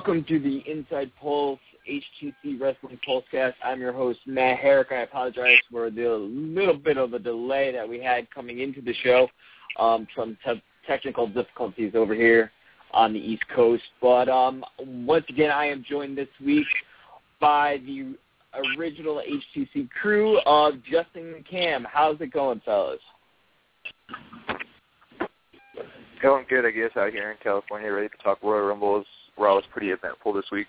Welcome to the Inside Pulse HTC Wrestling Pulsecast. I'm your host, Matt Herrick. I apologize for the little bit of a delay that we had coming into the show. Some technical difficulties over here on the East Coast. But once again, I am joined this week by the original HTC crew of Justin and Cam. How's it going, fellas? Going good, I guess, out here in California, ready to talk Royal Rumble. Raw was pretty eventful this week.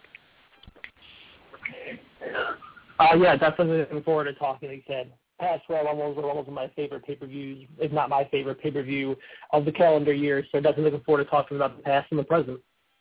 Yeah, definitely looking forward to talking, like you said. Past Royal Rumbles are one of my favorite pay-per-views, if not my favorite pay-per-view of the calendar year, so definitely looking forward to talking about the past and the present.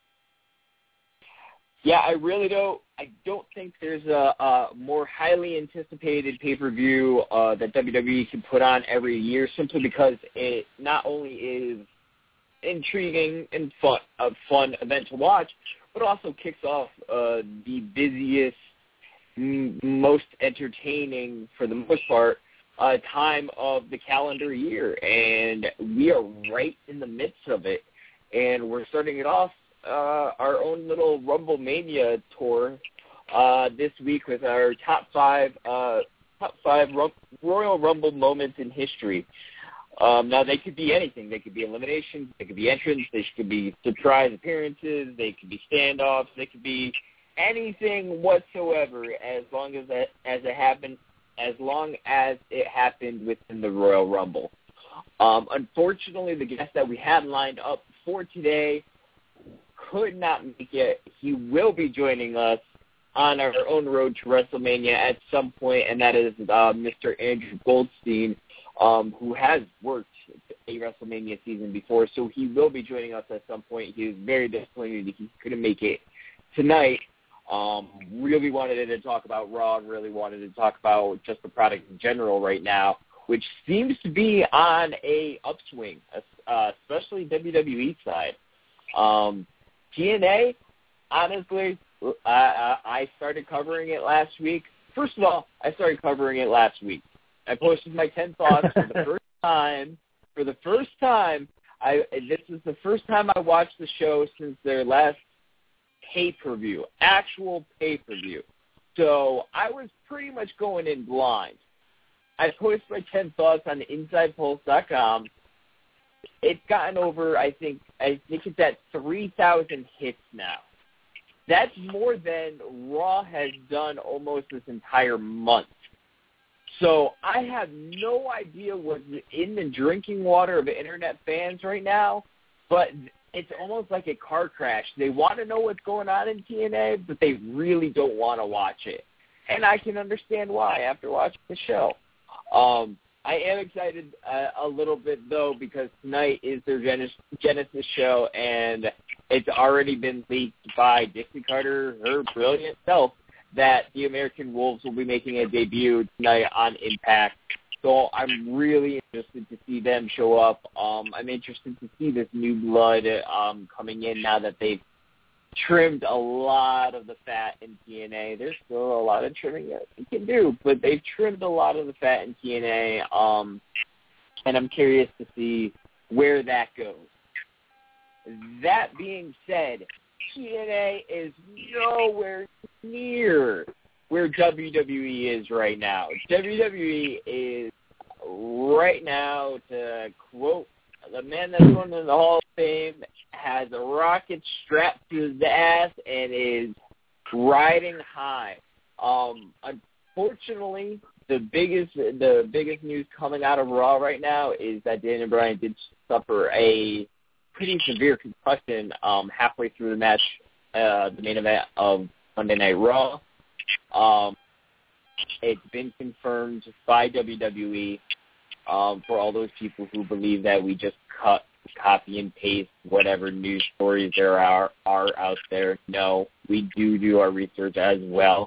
Yeah, I really don't. I don't think there's a more highly anticipated pay-per-view that WWE can put on every year, simply because it not only is intriguing and fun event to watch, but also kicks off the busiest, most entertaining, for the most part, time of the calendar year. And we are right in the midst of it. And we're starting it off our own little Rumble Mania tour this week with our top five Royal Rumble moments in history. Now, they could be anything. They could be eliminations. They could be entrants. They could be surprise appearances. They could be standoffs. They could be anything whatsoever, as long as it happened within the Royal Rumble. Unfortunately, the guest that we had lined up for today could not make it. He will be joining us on our own road to WrestleMania at some point, and that is Mr. Andrew Goldstein, who has worked a WrestleMania season before, so he will be joining us at some point. He was very disappointed that he couldn't make it tonight. Really wanted to talk about Raw and really wanted to talk about just the product in general right now, which seems to be on a upswing, especially WWE side. TNA, honestly, I started covering it last week. First of all, I started covering it last week. I posted my 10 thoughts for the first time. This is the first time I watched the show since their last pay-per-view, actual pay-per-view. So I was pretty much going in blind. I posted my 10 thoughts on InsidePulse.com. It's gotten over, I think it's at 3,000 hits now. That's more than Raw has done almost this entire month. So I have no idea what's in the drinking water of internet fans right now, but it's almost like a car crash. They want to know what's going on in TNA, but they really don't want to watch it. And I can understand why after watching the show. I am excited a little bit, though, because tonight is their Genesis show, and it's already been leaked by Dixie Carter, her brilliant self, that the American Wolves will be making a debut tonight on Impact. So I'm really interested to see them show up. I'm interested to see this new blood coming in now that they've trimmed a lot of the fat in TNA. There's still a lot of trimming that they can do, but they've trimmed a lot of the fat in TNA, and I'm curious to see where that goes. That being said, TNA is nowhere near where WWE is right now. WWE is right now, to quote the man that's going to the Hall of Fame, has a rocket strapped to his ass and is riding high. Unfortunately, the biggest news coming out of Raw right now is that Daniel Bryan did suffer a pretty severe concussion halfway through the match, the main event of Monday Night Raw. It's been confirmed by WWE. For all those people who believe that we just copy and paste whatever news stories there are out there. No, we do our research as well.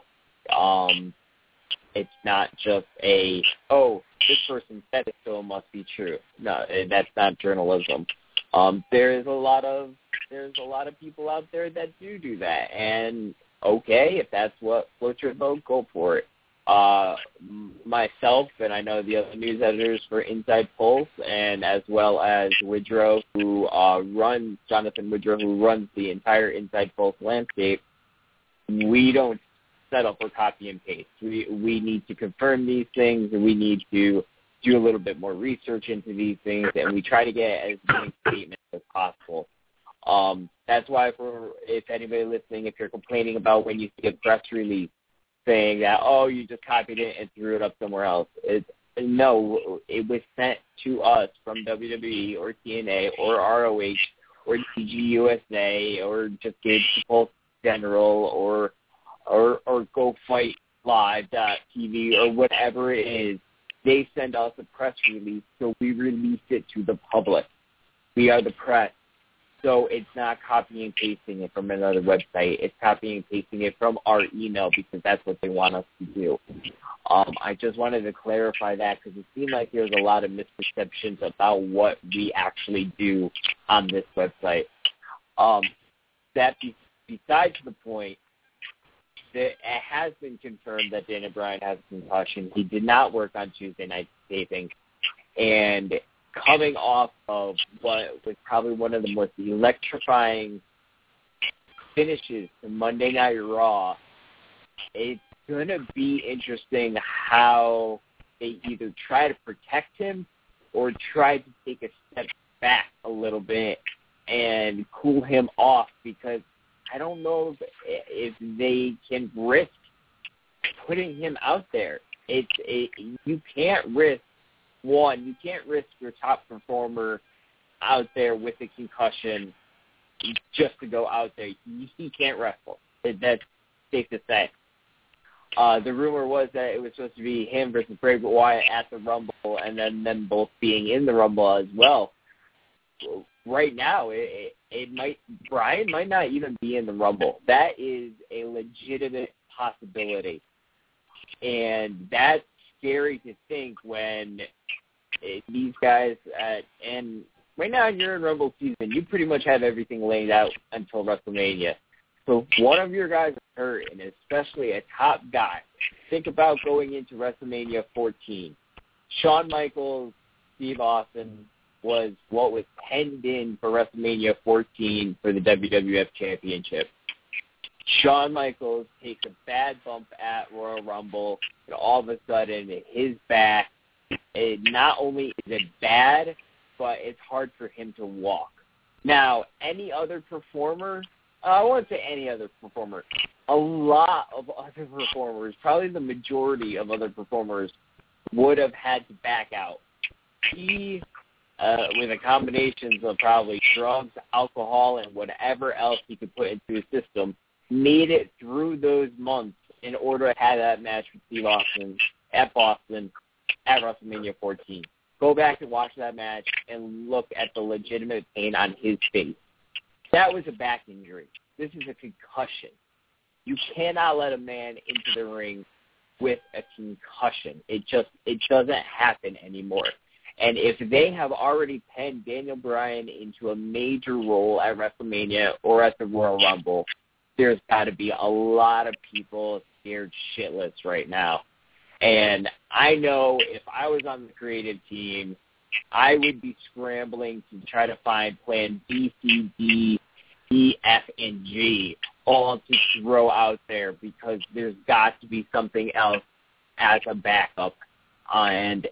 It's not just this person said it, so it must be true. No, that's not journalism. There's a lot of people out there that do that, and okay, if that's what floats your boat, go for it. myself, and I know the other news editors for Inside Pulse, and as well as Woodrow, Jonathan Woodrow, who runs the entire Inside Pulse landscape, we don't settle for copy and paste. We need to confirm these things, and we need to do a little bit more research into these things, and we try to get as many statements as possible. That's why, if anybody listening, if you're complaining about when you see a press release saying that, oh, you just copied it and threw it up somewhere else, no, it was sent to us from WWE or TNA or ROH or DGUSA or just Gage Pulse General or Go Fight Live.tv or whatever it is. They send us a press release, so we release it to the public. We are the press. So it's not copying and pasting it from another website. It's copying and pasting it from our email because that's what they want us to do. I just wanted to clarify that because it seemed like there's a lot of misperceptions about what we actually do on this website. Besides the point, it has been confirmed that Daniel Bryan has a concussion. He did not work on Tuesday night taping, and coming off of what was probably one of the most electrifying finishes to Monday Night Raw, it's going to be interesting how they either try to protect him or try to take a step back a little bit and cool him off, because I don't know if they can risk putting him out there. You can't risk your top performer out there with a concussion just to go out there. He can't wrestle. That's safe to say. The rumor was that it was supposed to be him versus Bray Wyatt at the Rumble, and then them both being in the Rumble as well. Right now, Bryan might not even be in the Rumble. That is a legitimate possibility, and that's scary to think when these guys and right now you're in Rumble season. You pretty much have everything laid out until WrestleMania. So if one of your guys is hurt, and especially a top guy, think about going into WrestleMania 14. Shawn Michaels, Steve Austin was what was penned in for WrestleMania 14 for the WWF Championship. Shawn Michaels takes a bad bump at Royal Rumble, and all of a sudden his back, not only is it bad, but it's hard for him to walk. Now, any other performer, I won't say any other performer, a lot of other performers, probably the majority of other performers, would have had to back out. He, with a combination of probably drugs, alcohol, and whatever else he could put into his system, made it through those months in order to have that match with Steve Austin at Boston at WrestleMania 14. Go back and watch that match and look at the legitimate pain on his face. That was a back injury. This is a concussion. You cannot let a man into the ring with a concussion. It doesn't happen anymore. And if they have already penned Daniel Bryan into a major role at WrestleMania or at the Royal Rumble, there's got to be a lot of people scared shitless right now. And I know if I was on the creative team, I would be scrambling to try to find plan B, C, D, E, F, and G all to throw out there, because there's got to be something else as a backup. And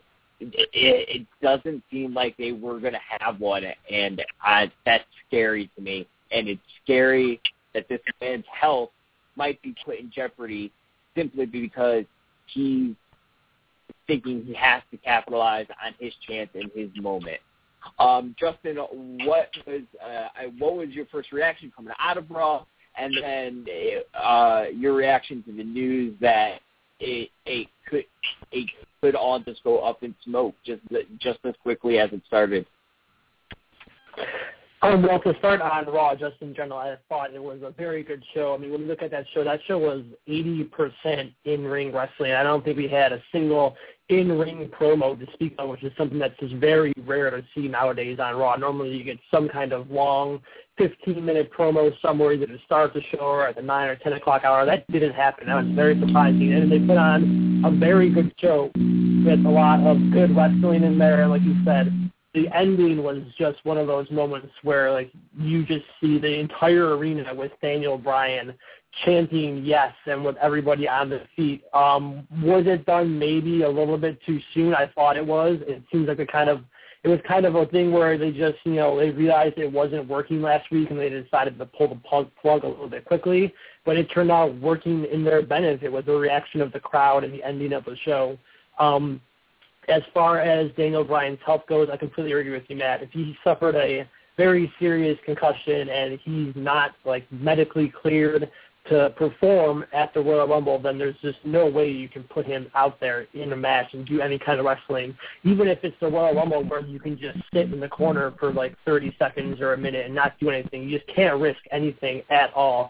it doesn't seem like they were going to have one, and that's scary to me. And it's scary that this man's health might be put in jeopardy simply because he's thinking he has to capitalize on his chance in his moment. Justin, what was your first reaction coming out of Raw, and then your reaction to the news that it could all just go up in smoke just as quickly as it started? Well, to start on Raw, just in general, I thought it was a very good show. I mean, when you look at that show was 80% in-ring wrestling. I don't think we had a single in-ring promo to speak of, which is something that's just very rare to see nowadays on Raw. Normally you get some kind of long 15-minute promo somewhere either to start the show or at the 9 or 10 o'clock hour. That didn't happen. That was very surprising. And they put on a very good show with a lot of good wrestling in there. And like you said, the ending was just one of those moments where, like, you just see the entire arena with Daniel Bryan chanting yes and with everybody on their feet. Was it done maybe a little bit too soon? I thought it was. It seems like it was kind of a thing where they just, they realized it wasn't working last week and they decided to pull the plug a little bit quickly. But it turned out working in their benefit with the reaction of the crowd and the ending of the show. As far as Daniel Bryan's health goes, I completely agree with you, Matt. If he suffered a very serious concussion and he's not, like, medically cleared to perform at the Royal Rumble, then there's just no way you can put him out there in a match and do any kind of wrestling, even if it's the Royal Rumble where you can just sit in the corner for like 30 seconds or a minute and not do anything. You just can't risk anything at all.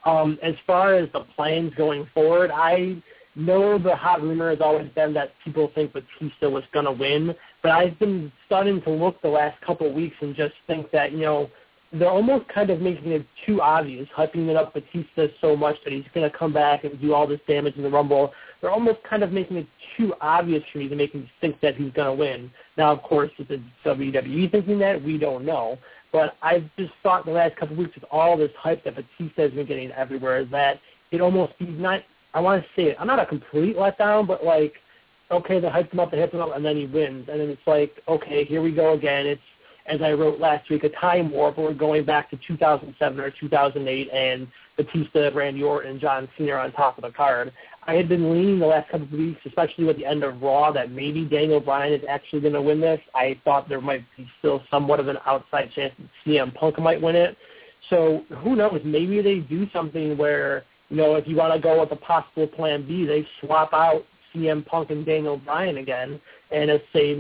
As far as the plans going forward, I know the hot rumor has always been that people think Batista was going to win, but I've been starting to look the last couple of weeks and just think that, they're almost kind of making it too obvious, hyping it up Batista so much that he's going to come back and do all this damage in the Rumble. They're almost kind of making it too obvious for me to make me think that he's going to win. Now, of course, is it WWE thinking that? We don't know. But I've just thought the last couple of weeks with all this hype that Batista has been getting everywhere that it almost he's not, I want to say it, I'm not a complete letdown, but like, okay, they hyped him up, and then he wins. And then it's like, okay, here we go again. It's, as I wrote last week, a time warp. We're going back to 2007 or 2008, and Batista, Randy Orton, and John Cena are on top of the card. I had been leaning the last couple of weeks, especially with the end of Raw, that maybe Daniel Bryan is actually going to win this. I thought there might be still somewhat of an outside chance that CM Punk might win it. So who knows? Maybe they do something where, if you want to go with a possible plan B, they swap out CM Punk and Daniel Bryan again, and let's say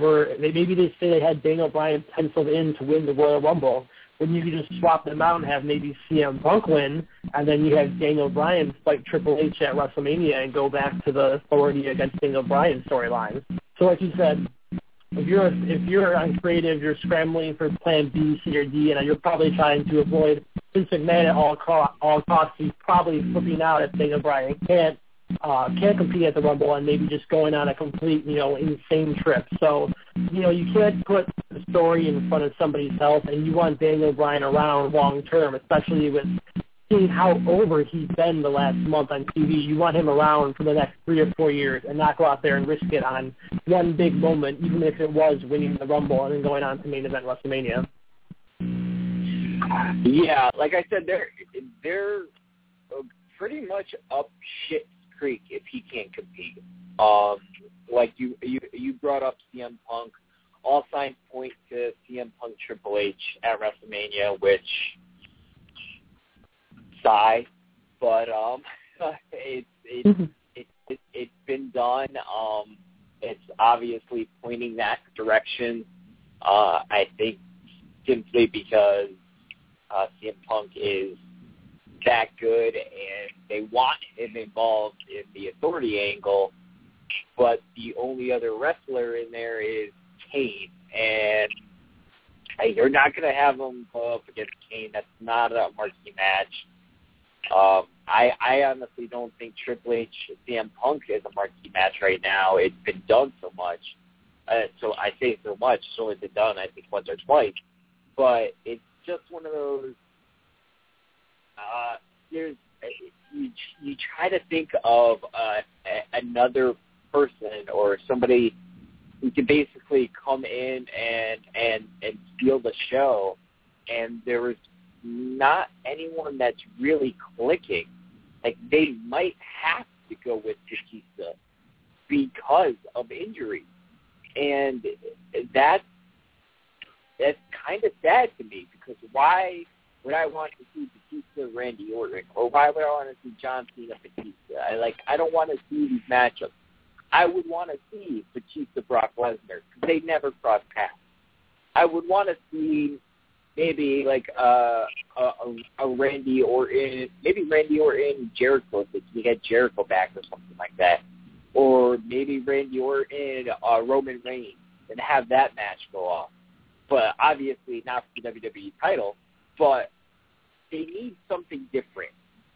maybe they say they had Daniel Bryan penciled in to win the Royal Rumble. When you can just swap them out and have maybe CM Punk win, and then you have Daniel Bryan fight Triple H at WrestleMania and go back to the Authority against Daniel Bryan storyline. So like you said, if you're on creative, you're scrambling for plan B, C, or D, and you're probably trying to avoid Vince McMahon at all costs. He's probably flipping out if Daniel Bryan can't compete at the Rumble and maybe just going on a complete, insane trip. So, you can't put the story in front of somebody's health, and you want Daniel Bryan around long term, especially with seeing how over he's been the last month on TV. You want him around for the next 3 or 4 years and not go out there and risk it on one big moment, even if it was winning the Rumble and then going on to main event WrestleMania. Yeah, like I said, they're pretty much up shit creek if he can't compete. Like you brought up CM Punk. All signs point to CM Punk Triple H at WrestleMania, which sigh, but it's been done. It's obviously pointing that direction. I think simply because CM Punk is that good and they want him involved in the Authority angle, but the only other wrestler in there is Kane, and you're not going to have him go up against Kane. That's not a marquee match. I honestly don't think Triple H CM Punk is a marquee match right now. It's been done so much. So I say so much. It's only been done, I think, once or twice. But it's just one of those, you try to think of another person or somebody who can basically come in and steal the show, and there was not anyone that's really clicking. Like, they might have to go with Batista because of injury, and that's kind of sad to me, because why would I want to see Batista Randy Orton, or why would I want to see John Cena Batista? I don't want to see these matchups. I would want to see Batista Brock Lesnar, because they never cross paths. I would want to see maybe like a Randy Orton, maybe Randy Orton Jericho, if we had Jericho back or something like that, or maybe Randy Orton Roman Reigns, and have that match go off. But obviously not for the WWE title, but they need something different.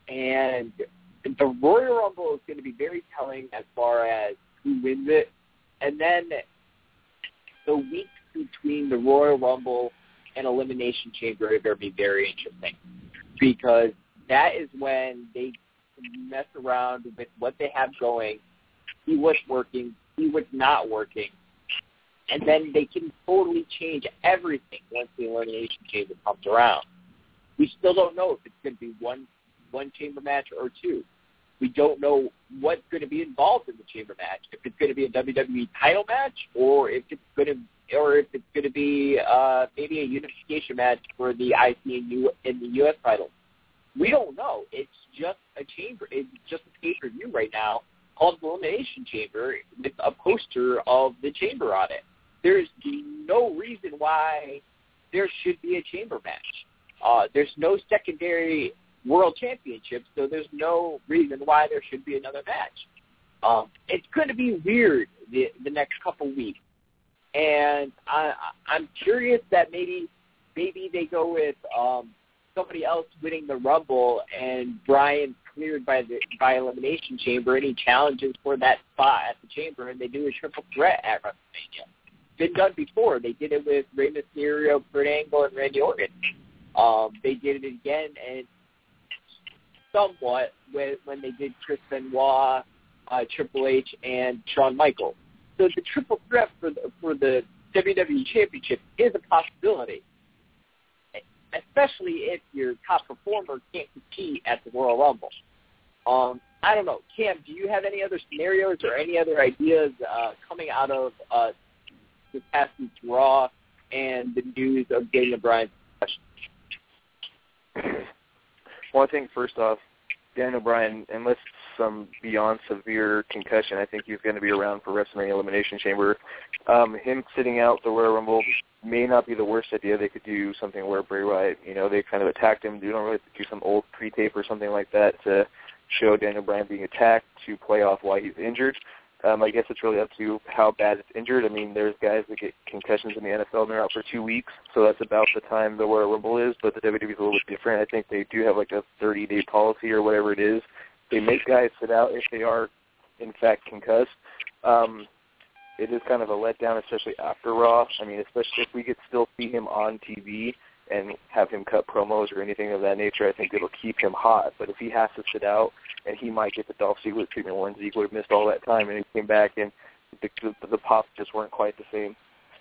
And the Royal Rumble is going to be very telling as far as who wins it. And then the weeks between the Royal Rumble and Elimination Chamber are going to be very interesting, because that is when they mess around with what they have going, see what's working, see what's not working, and then they can totally change everything once the Elimination Chamber comes around. We still don't know if it's going to be one chamber match or two. We don't know what's going to be involved in the chamber match. If it's going to be a WWE title match, or if it's going to be maybe a unification match for the IC and the US titles. We don't know. It's just a chamber. It's just a pay-per-view right now called the Elimination Chamber with a poster of the chamber on it. There's no reason why there should be a chamber match. There's no secondary world championship, so there's no reason why there should be another match. It's going to be weird the next couple weeks, and I'm curious that maybe they go with somebody else winning the Rumble and Bryan cleared by Elimination Chamber, and he challenges for that spot at the Chamber, and they do a triple threat at WrestleMania. Been done before. They did it with Rey Mysterio, Kurt Angle, and Randy Orton. They did it again, and somewhat when they did Chris Benoit, Triple H, and Shawn Michaels. So the triple threat for the WWE Championship is a possibility, especially if your top performer can't compete at the Royal Rumble. I don't know. Cam, do you have any other scenarios or any other ideas coming out of this past week's Raw and the news of Daniel Bryan's concussion? Well, I think first off, Daniel Bryan, unless some beyond severe concussion, I think he's going to be around for WrestleMania Elimination Chamber. Him sitting out the Royal Rumble may not be the worst idea. They could do something where Bray Wyatt, they kind of attacked him. You don't really have to do some old pre-tape or something like that to show Daniel Bryan being attacked to play off why he's injured. I guess it's really up to how bad it's injured. I mean, there's guys that get concussions in the NFL and they're out for 2 weeks, so that's about the time the Royal Rumble is, but the WWE is a little bit different. I think they do have like a 30-day policy or whatever it is. They make guys sit out if they are, in fact, concussed. It is kind of a letdown, especially after Raw. I mean, especially if we could still see him on TV and have him cut promos or anything of that nature, I think it'll keep him hot. But if he has to sit out, and he might get the Dolph Ziggler treatment when Ziggler have missed all that time, and he came back, and the pops just weren't quite the same.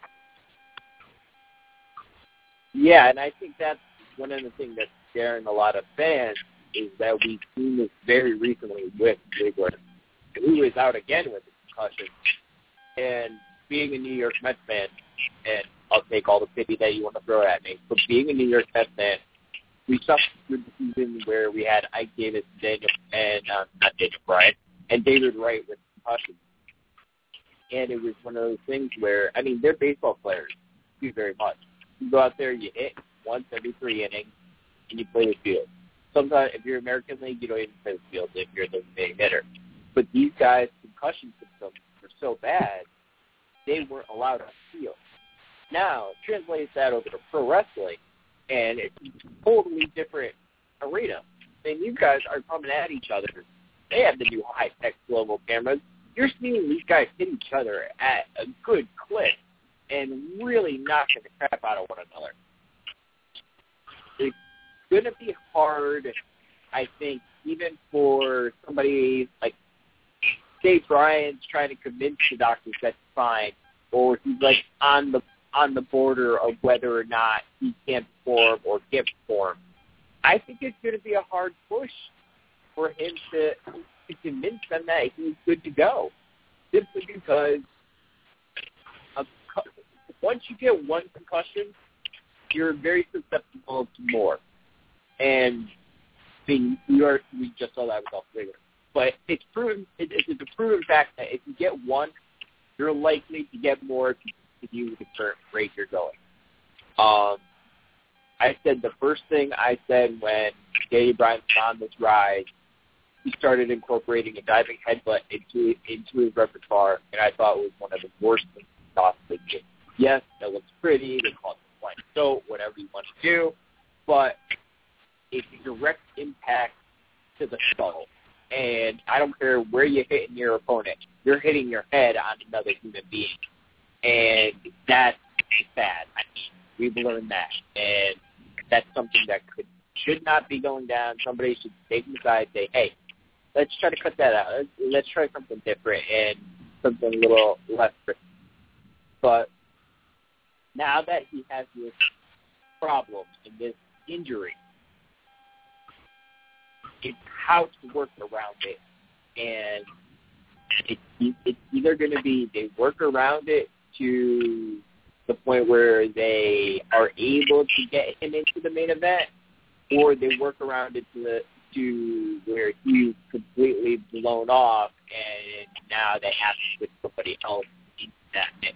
Yeah, and I think that's one of the things that's scaring a lot of fans is that we've seen this very recently with Ziggler, who is out again with a concussion. And being a New York Mets fan, and I'll take all the pity that you want to throw at me, but being a New York Mets fan, we suffered through the season where we had Ike Davis, not Daniel Bryan, and David Wright with concussions. And it was one of those things where, I mean, they're baseball players. Do very much. You go out there, you hit once every 3 innings, and you play the field. Sometimes, if you're American League, you don't even play the field if you're the main hitter. But these guys' concussion symptoms were so bad, they weren't allowed on the field. Now, translate that over to pro wrestling, and it's a totally different arena. And you guys are coming at each other. They have the new high-tech global cameras. You're seeing these guys hit each other at a good clip and really knocking the crap out of one another. It's going to be hard, I think, even for somebody like, say, Brian's trying to convince the doctors that's fine, or he's like on the border of whether or not he can perform or can't perform. I think it's going to be a hard push for him to convince them that he's good to go, simply because once you get one concussion, you're very susceptible to more. And we just saw that with Dolph Ziggler. But it's a proven fact that if you get one, you're likely to get more if you continue with the current rate you're going. I said the first thing I said when Daniel Bryan was on this ride, he started incorporating a diving headbutt into his repertoire, and I thought it was one of the worst things he possibly did. Yes, it looks pretty. They call it the flying goat, whatever you want to do, but it's a direct impact to the skull. And I don't care where you hit your opponent. you're hitting your head on another human being. And that's bad. I mean, we've learned that. And that's something that should not be going down. Somebody should take them aside and say, hey, let's try to cut that out. Let's try something different and something a little less risky. But now that he has this problem and this injury, it's how to work around it. And it's either going to be they work around it to the point where they are able to get him into the main event, or they work around it to where he's completely blown off, and now they have to put somebody else into that mix.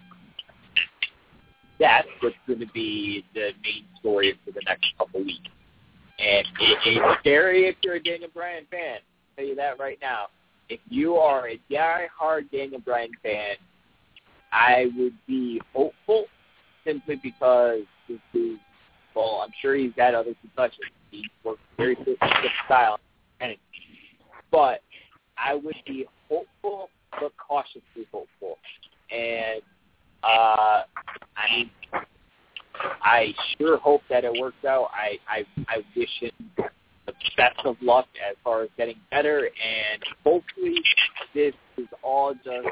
That's what's going to be the main story for the next couple weeks. And it's scary if you're a Daniel Bryan fan. I'll tell you that right now. If you are a die-hard Daniel Bryan fan, I would be hopeful simply because this is, well, I'm sure he's got other concussions. He works very good style. But I would be hopeful but cautiously hopeful. And, I mean, I sure hope that it works out. I wish him the best of luck as far as getting better, and hopefully this is all just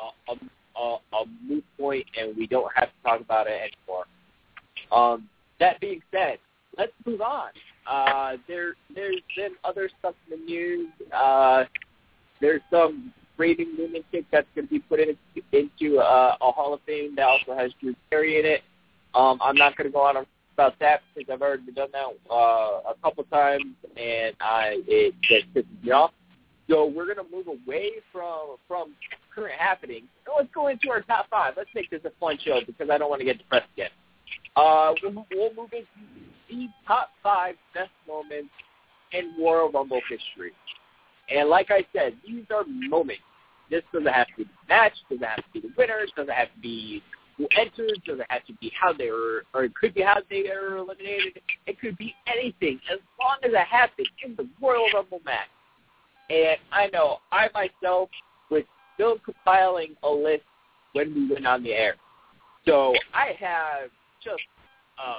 a moot point and we don't have to talk about it anymore. That being said, let's move on. There's been other stuff in the news. There's some raving lunatic that's going to be put into a Hall of Fame that also has Drew Carey in it. I'm not going to go on about that because I've already done that a couple times, and it just pisses me off. So we're going to move away from current happenings. So let's go into our top five. Let's make this a fun show because I don't want to get depressed again. We'll move into the top five best moments in Royal Rumble history. And like I said, these are moments. This doesn't have to be the match, doesn't have to be the winners, doesn't have to be who entered, doesn't have to be how they were, or it could be how they were eliminated. It could be anything, as long as it happened in the Royal Rumble match. And I know I myself was still compiling a list when we went on the air. So I have just a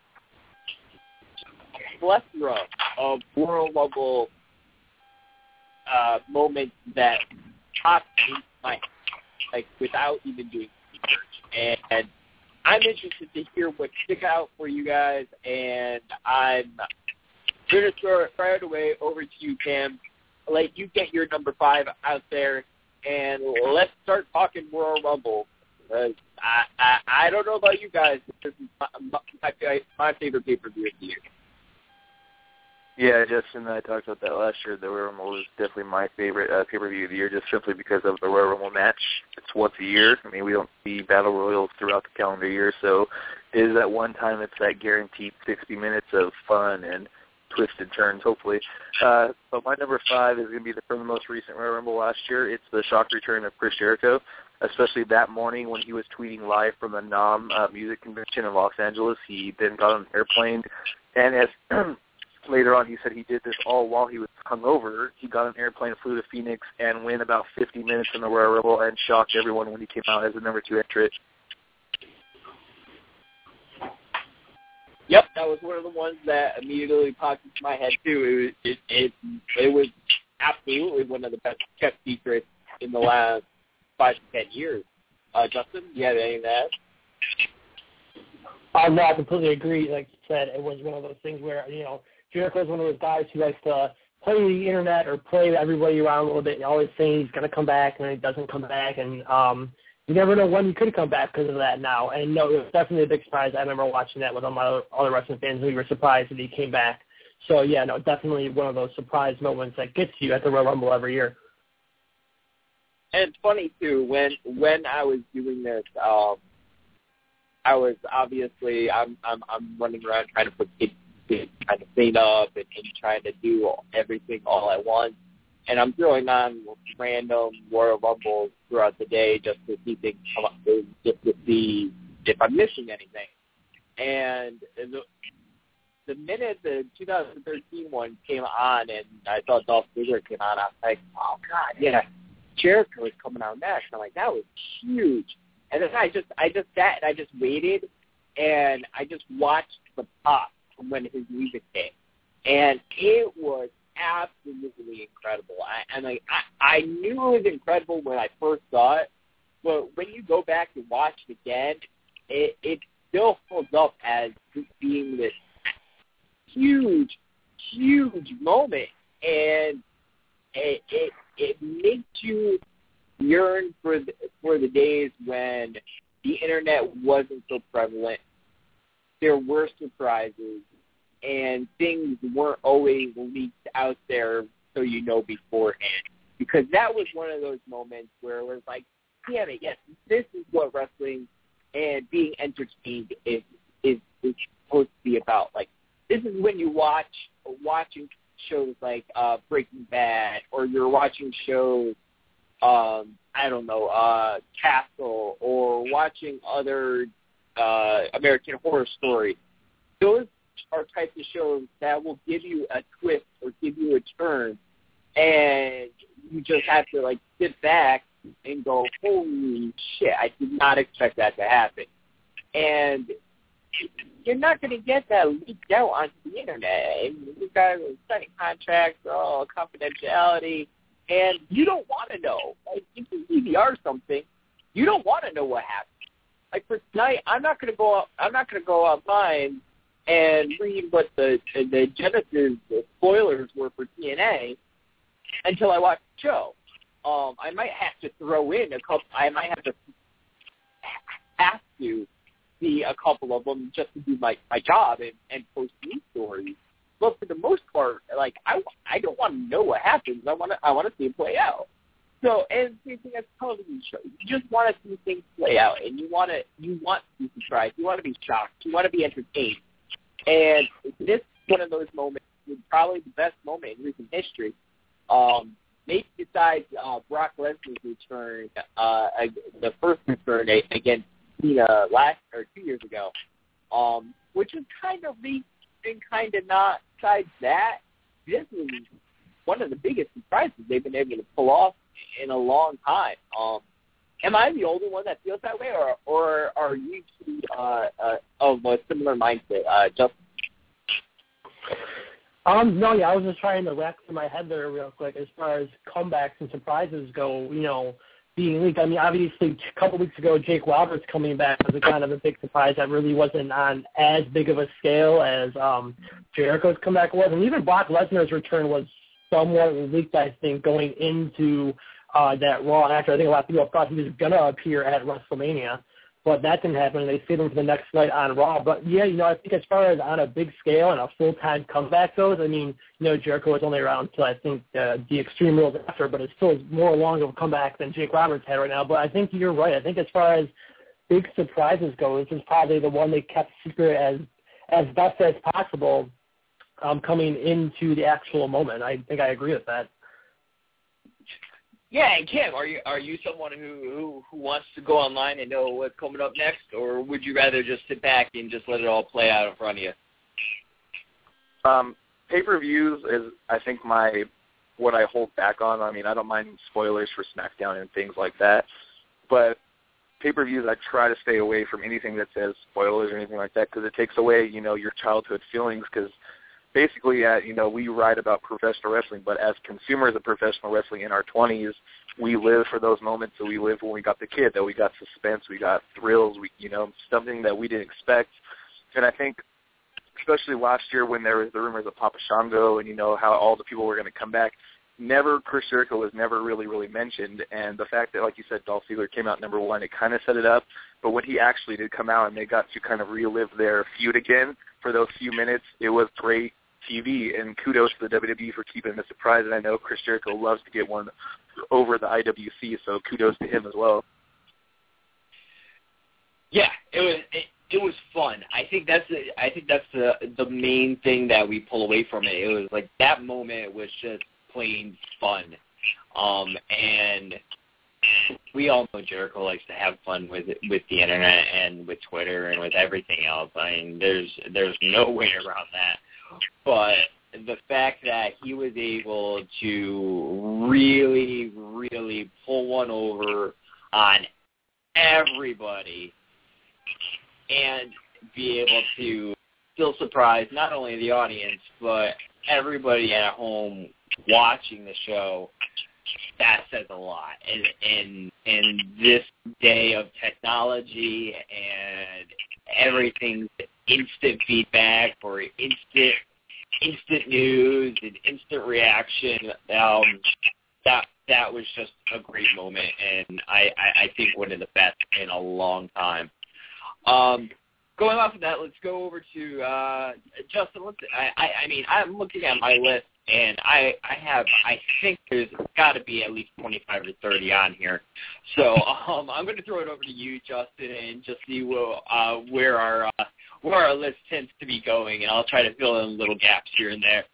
plethora of Royal Rumble moments that popped in my head, like without even doing research. And I'm interested to hear what stick out for you guys, and I'm going to throw it right away over to you, Cam. Let you get your number five out there, and let's start talking Royal Rumble. I don't know about you guys, but this is my favorite pay-per-view of the year. Yeah, Justin and I talked about that last year. The Royal Rumble was definitely my favorite pay-per-view of the year, just simply because of the Royal Rumble match. It's once a year. I mean, we don't see Battle Royals throughout the calendar year, so it is that one time it's that guaranteed 60 minutes of fun and twists and turns, hopefully. But my number five is going to be from the most recent Royal Rumble last year. It's the shock return of Chris Jericho, especially that morning when he was tweeting live from the NAMM music convention in Los Angeles. He then got on an airplane, and as later on he said he did this all while he was hungover. He got on an airplane, flew to Phoenix, and went about 50 minutes in the Royal Rumble and shocked everyone when he came out as the number 2 entrant. Yep, that was one of the ones that immediately popped into my head too. It was absolutely one of the best kept secrets in the last 5 to 10 years. Justin, do you have anything to add? No, I completely agree. Like you said, it was one of those things where, you know, Jericho's one of those guys who likes to play the internet or play everybody around a little bit. Always saying he's going to come back, and then he doesn't come back, and you never know when he could come back because of that now. And no, it was definitely a big surprise. I remember watching that with all my other wrestling fans. We were surprised that he came back. So yeah, no, definitely one of those surprise moments that gets you at the Royal Rumble every year. And it's funny too, when I was doing this, I was obviously I'm running around trying to put kids kind of clean up and trying to do everything all at once, and I'm throwing on random Royal Rumbles throughout the day just to see things come up, just to see if I'm missing anything. And the minute the 2013 one came on and I saw Dolph Ziggler came on, I was like, oh god, yeah, Jericho was coming out next. I'm like, that was huge. And then I just sat and I just waited, and I just watched the pop from when his music came, and it was absolutely incredible. I knew it was incredible when I first saw it, but when you go back and watch it again, it still holds up as being this huge, huge moment, and it makes you yearn for the days when the internet wasn't so prevalent. There were surprises, and things weren't always leaked out there so you know beforehand. Because that was one of those moments where it was like, damn it, yes, this is what wrestling and being entertained is supposed to be about. Like, this is when you watching shows like Breaking Bad, or you're watching shows, Castle, or watching other American Horror Story. Those are types of shows that will give you a twist or give you a turn, and you just have to like sit back and go, holy shit, I did not expect that to happen. And you're not going to get that leaked out onto the internet. You've got signing contracts, confidentiality, and you don't want to know. Like, if you DVR something, you don't want to know what happened. Like for tonight, I'm not going to go online and read what the Genesis spoilers were for TNA until I watch the show. I might have to throw in a couple. I might have to see a couple of them just to do my job and post news stories. But for the most part, like I don't want to know what happens. I want to see it play out. So, and same thing as a television show. You just want to see things play out, and you want to be surprised. You want to be shocked. You want to be entertained. And this is one of those moments, probably the best moment in recent history. Maybe besides Brock Lesnar's return, the first return against Cena 2 years ago, which was kind of leaked and kind of not. Besides that, this was one of the biggest surprises they've been able to pull off in a long time. Am I the only one that feels that way, or are you two of a similar mindset, Justin? No, yeah, I was just trying to rack through my head there real quick as far as comebacks and surprises go, being leaked. I mean, obviously, a couple weeks ago, Jake Roberts coming back was a kind of a big surprise that really wasn't on as big of a scale as Jericho's comeback was. And even Brock Lesnar's return was somewhat leaked, I think, going into that Raw. And actually, I think a lot of people thought he was going to appear at WrestleMania, but that didn't happen. They saved him for the next night on Raw. But, yeah, I think as far as on a big scale and a full-time comeback goes, I mean, Jericho was only around until I think the Extreme Rules after, but it's still more long of a comeback than Jake Roberts had right now. But I think you're right. I think as far as big surprises go, this is probably the one they kept secret as best as possible coming into the actual moment. I think I agree with that. Yeah, and Kim, are you someone who wants to go online and know what's coming up next, or would you rather just sit back and just let it all play out in front of you? Pay-per-views is, I think, what I hold back on. I mean, I don't mind spoilers for SmackDown and things like that, but pay-per-views, I try to stay away from anything that says spoilers or anything like that, because it takes away, your childhood feelings, because basically, we write about professional wrestling, but as consumers of professional wrestling in our 20s, we live for those moments that we lived when we got the kid, that we got suspense, we got thrills, something that we didn't expect. And I think, especially last year when there was the rumors of Papa Shango and, how all the people were going to come back, Chris Jericho was never really mentioned. And the fact that, like you said, Dolph Ziggler came out number one, it kind of set it up. But when he actually did come out and they got to kind of relive their feud again for those few minutes, it was great TV, and kudos to the WWE for keeping it a surprise. And I know Chris Jericho loves to get one over the IWC, so kudos to him as well. Yeah, it was fun. I think that's the main thing that we pull away from it. It was like that moment was just plain fun, and we all know Jericho likes to have fun with the internet and with Twitter and with everything else. I mean, there's no way around that. But the fact that he was able to really, really pull one over on everybody and be able to still surprise not only the audience but everybody at home watching the show, that says a lot. And in this day of technology and everything's instant feedback or instant news and instant reaction, that was just a great moment, and I think one of the best in a long time. Going off of that, let's go over to Justin. I'm looking at my list, and I think there's got to be at least 25 or 30 on here. So I'm going to throw it over to you, Justin, and just see where our list tends to be going, and I'll try to fill in little gaps here and there.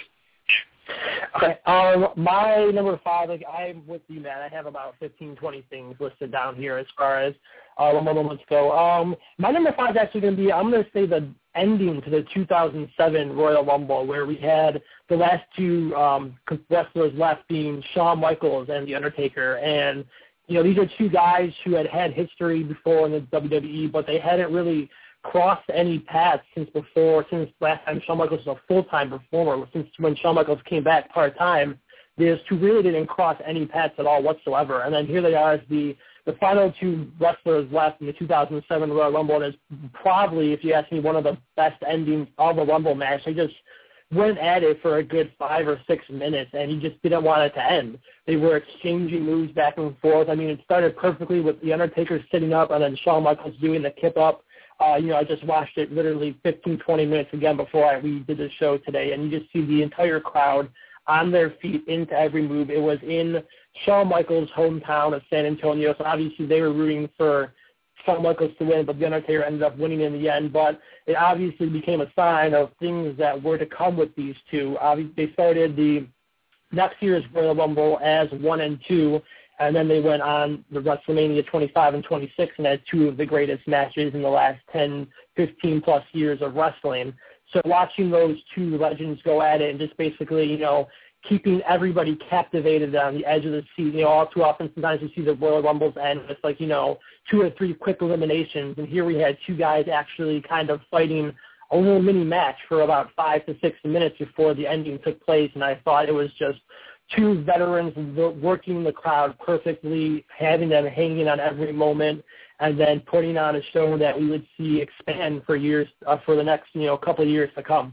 Okay. My number 5, I'm with you, Matt. I have about 15, 20 things listed down here as far as Rumble moments go. My number 5 is actually going to be, I'm going to say the ending to the 2007 Royal Rumble, where we had the last two wrestlers left being Shawn Michaels and The Undertaker. And, these are two guys who had history before in the WWE, but they hadn't really crossed any paths since last time Shawn Michaels was a full-time performer. Since when Shawn Michaels came back part-time, these two really didn't cross any paths at all whatsoever. And then here they are as the final two wrestlers left in the 2007 Royal Rumble, and it's probably, if you ask me, one of the best endings of a Rumble match. They just went at it for a good 5 or 6 minutes, and you just didn't want it to end. They were exchanging moves back and forth. It started perfectly with The Undertaker sitting up and then Shawn Michaels doing the kip-up. I just watched it literally 15, 20 minutes again before we did the show today, and you just see the entire crowd on their feet into every move. It was in Shawn Michaels' hometown of San Antonio, so obviously they were rooting for Shawn Michaels to win, but The Undertaker ended up winning in the end. But it obviously became a sign of things that were to come with these two. They started the next year's Royal Rumble as 1 and 2, and then they went on the WrestleMania 25 and 26 and had two of the greatest matches in the last 10, 15-plus years of wrestling. So watching those two legends go at it and just basically, keeping everybody captivated on the edge of the seat. All too often, sometimes you see the Royal Rumbles end with 2 or 3 quick eliminations, and here we had two guys actually kind of fighting a little mini match for about 5 to 6 minutes before the ending took place, and I thought it was just two veterans working the crowd perfectly, having them hanging on every moment, and then putting on a show that we would see expand for years, for the next couple of years to come.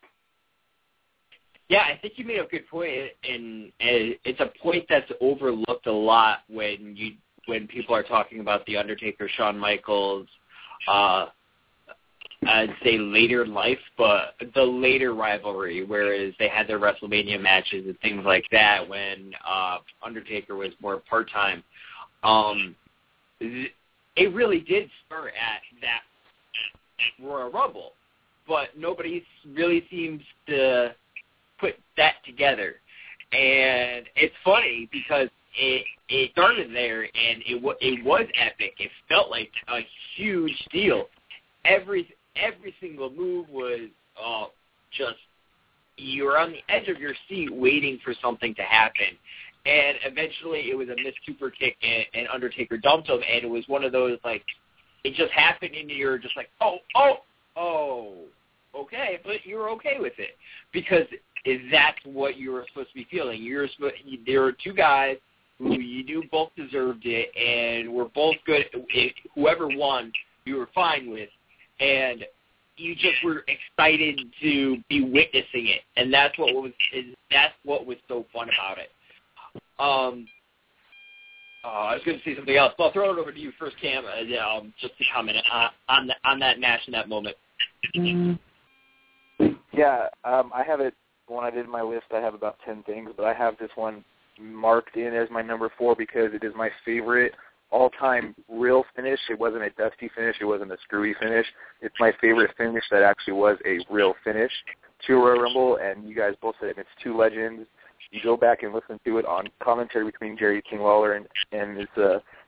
Yeah, I think you made a good point, and it's a point that's overlooked a lot when people are talking about The Undertaker, Shawn Michaels, I'd say later in life, but the later rivalry, whereas they had their WrestleMania matches and things like that when Undertaker was more part-time. It really did start at that Royal Rumble, but nobody really seems to put that together. And it's funny because it started there, and it was epic. It felt like a huge deal. Every single move was just, you were on the edge of your seat waiting for something to happen. And eventually it was a missed super kick, and Undertaker dumped him, and it was one of those, it just happened, and you're just like, oh, okay, but you were okay with it, because that's what you were supposed to be feeling. There were two guys who you knew both deserved it, and were both good. Whoever won, you were fine with. And you just were excited to be witnessing it, and that's what was so fun about it. I was going to say something else, but I'll throw it over to you first, Cam, just to comment on that match and that moment. Yeah, I have it. When I did my list, I have about 10 things, but I have this one marked in as my number 4 because it is my favorite all-time real finish. It wasn't a dusty finish. It wasn't a screwy finish. It's my favorite finish that actually was a real finish to a Royal Rumble, and you guys both said it. It's two legends. You go back and listen to it on commentary between Jerry King Lawler and it's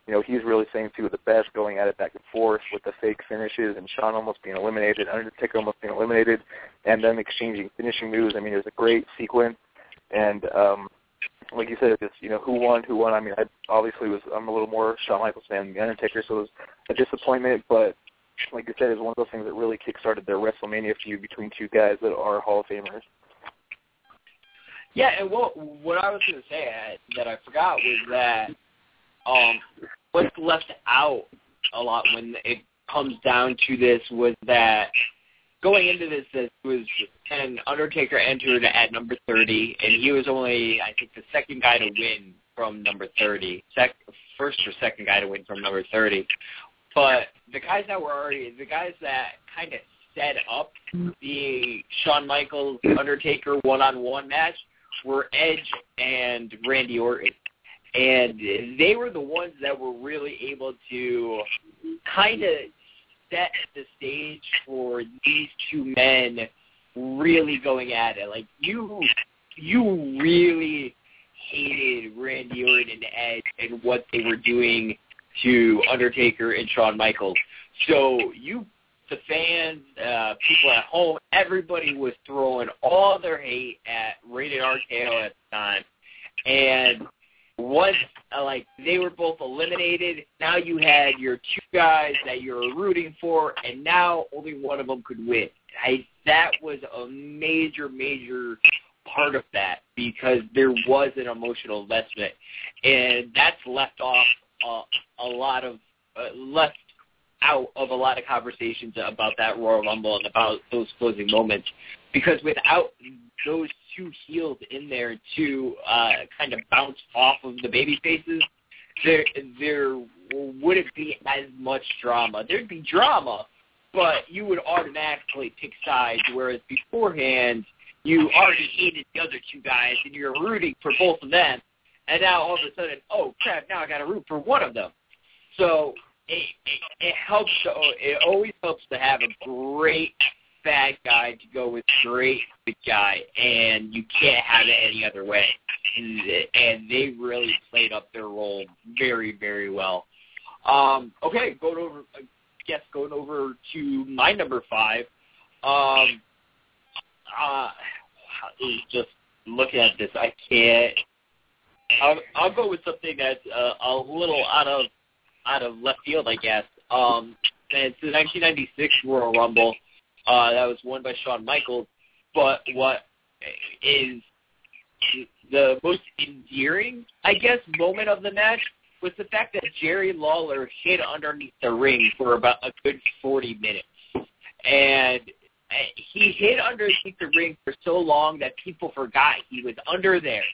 he's really saying two of the best going at it back and forth with the fake finishes and Shawn almost being eliminated, Undertaker almost being eliminated, and them exchanging finishing moves. I mean, it was a great sequence. And like you said, just, who won? I mean, I'm a little more Shawn Michaels fan than the Undertaker, so it was a disappointment. But like you said, it's one of those things that really kickstarted their WrestleMania feud between two guys that are Hall of Famers. Yeah, and what I was going to say that I forgot was that what's left out a lot when it comes down to this was that going into this was, and Undertaker entered at number 30, and he was only, I think, the second guy to win from number 30, first or second guy to win from number 30. But the guys that kind of set up the Shawn Michaels Undertaker one-on-one match were Edge and Randy Orton. And they were the ones that were really able to kind of set the stage for these two men really going at it. Like, you really hated Randy Orton and Edge and what they were doing to Undertaker and Shawn Michaels. So the fans, people at home, everybody was throwing all their hate at Rated RKO at the time. And once, they were both eliminated, now you had your two guys that you were rooting for, and now only one of them could win. That was a major, major part of that because there was an emotional investment. And that's left off left out of a lot of conversations about that Royal Rumble and about those closing moments, because without those two heels in there to kind of bounce off of the baby faces, there wouldn't be as much drama. There'd be drama, but you would automatically pick sides, whereas beforehand you already hated the other two guys and you're rooting for both of them, and now all of a sudden, oh crap, now I got to root for one of them. So it helps. It always helps to have a great bad guy to go with great good guy, and you can't have it any other way. And they really played up their role very, very well. Okay, going over to my number 5. Just looking at this, I can't. I'll go with something that's a little out of left field, I guess. It's the 1996 Royal Rumble. That was won by Shawn Michaels. But what is the most endearing, I guess, moment of the match was the fact that Jerry Lawler hid underneath the ring for about a good 40 minutes. And he hid underneath the ring for so long that people forgot he was under there.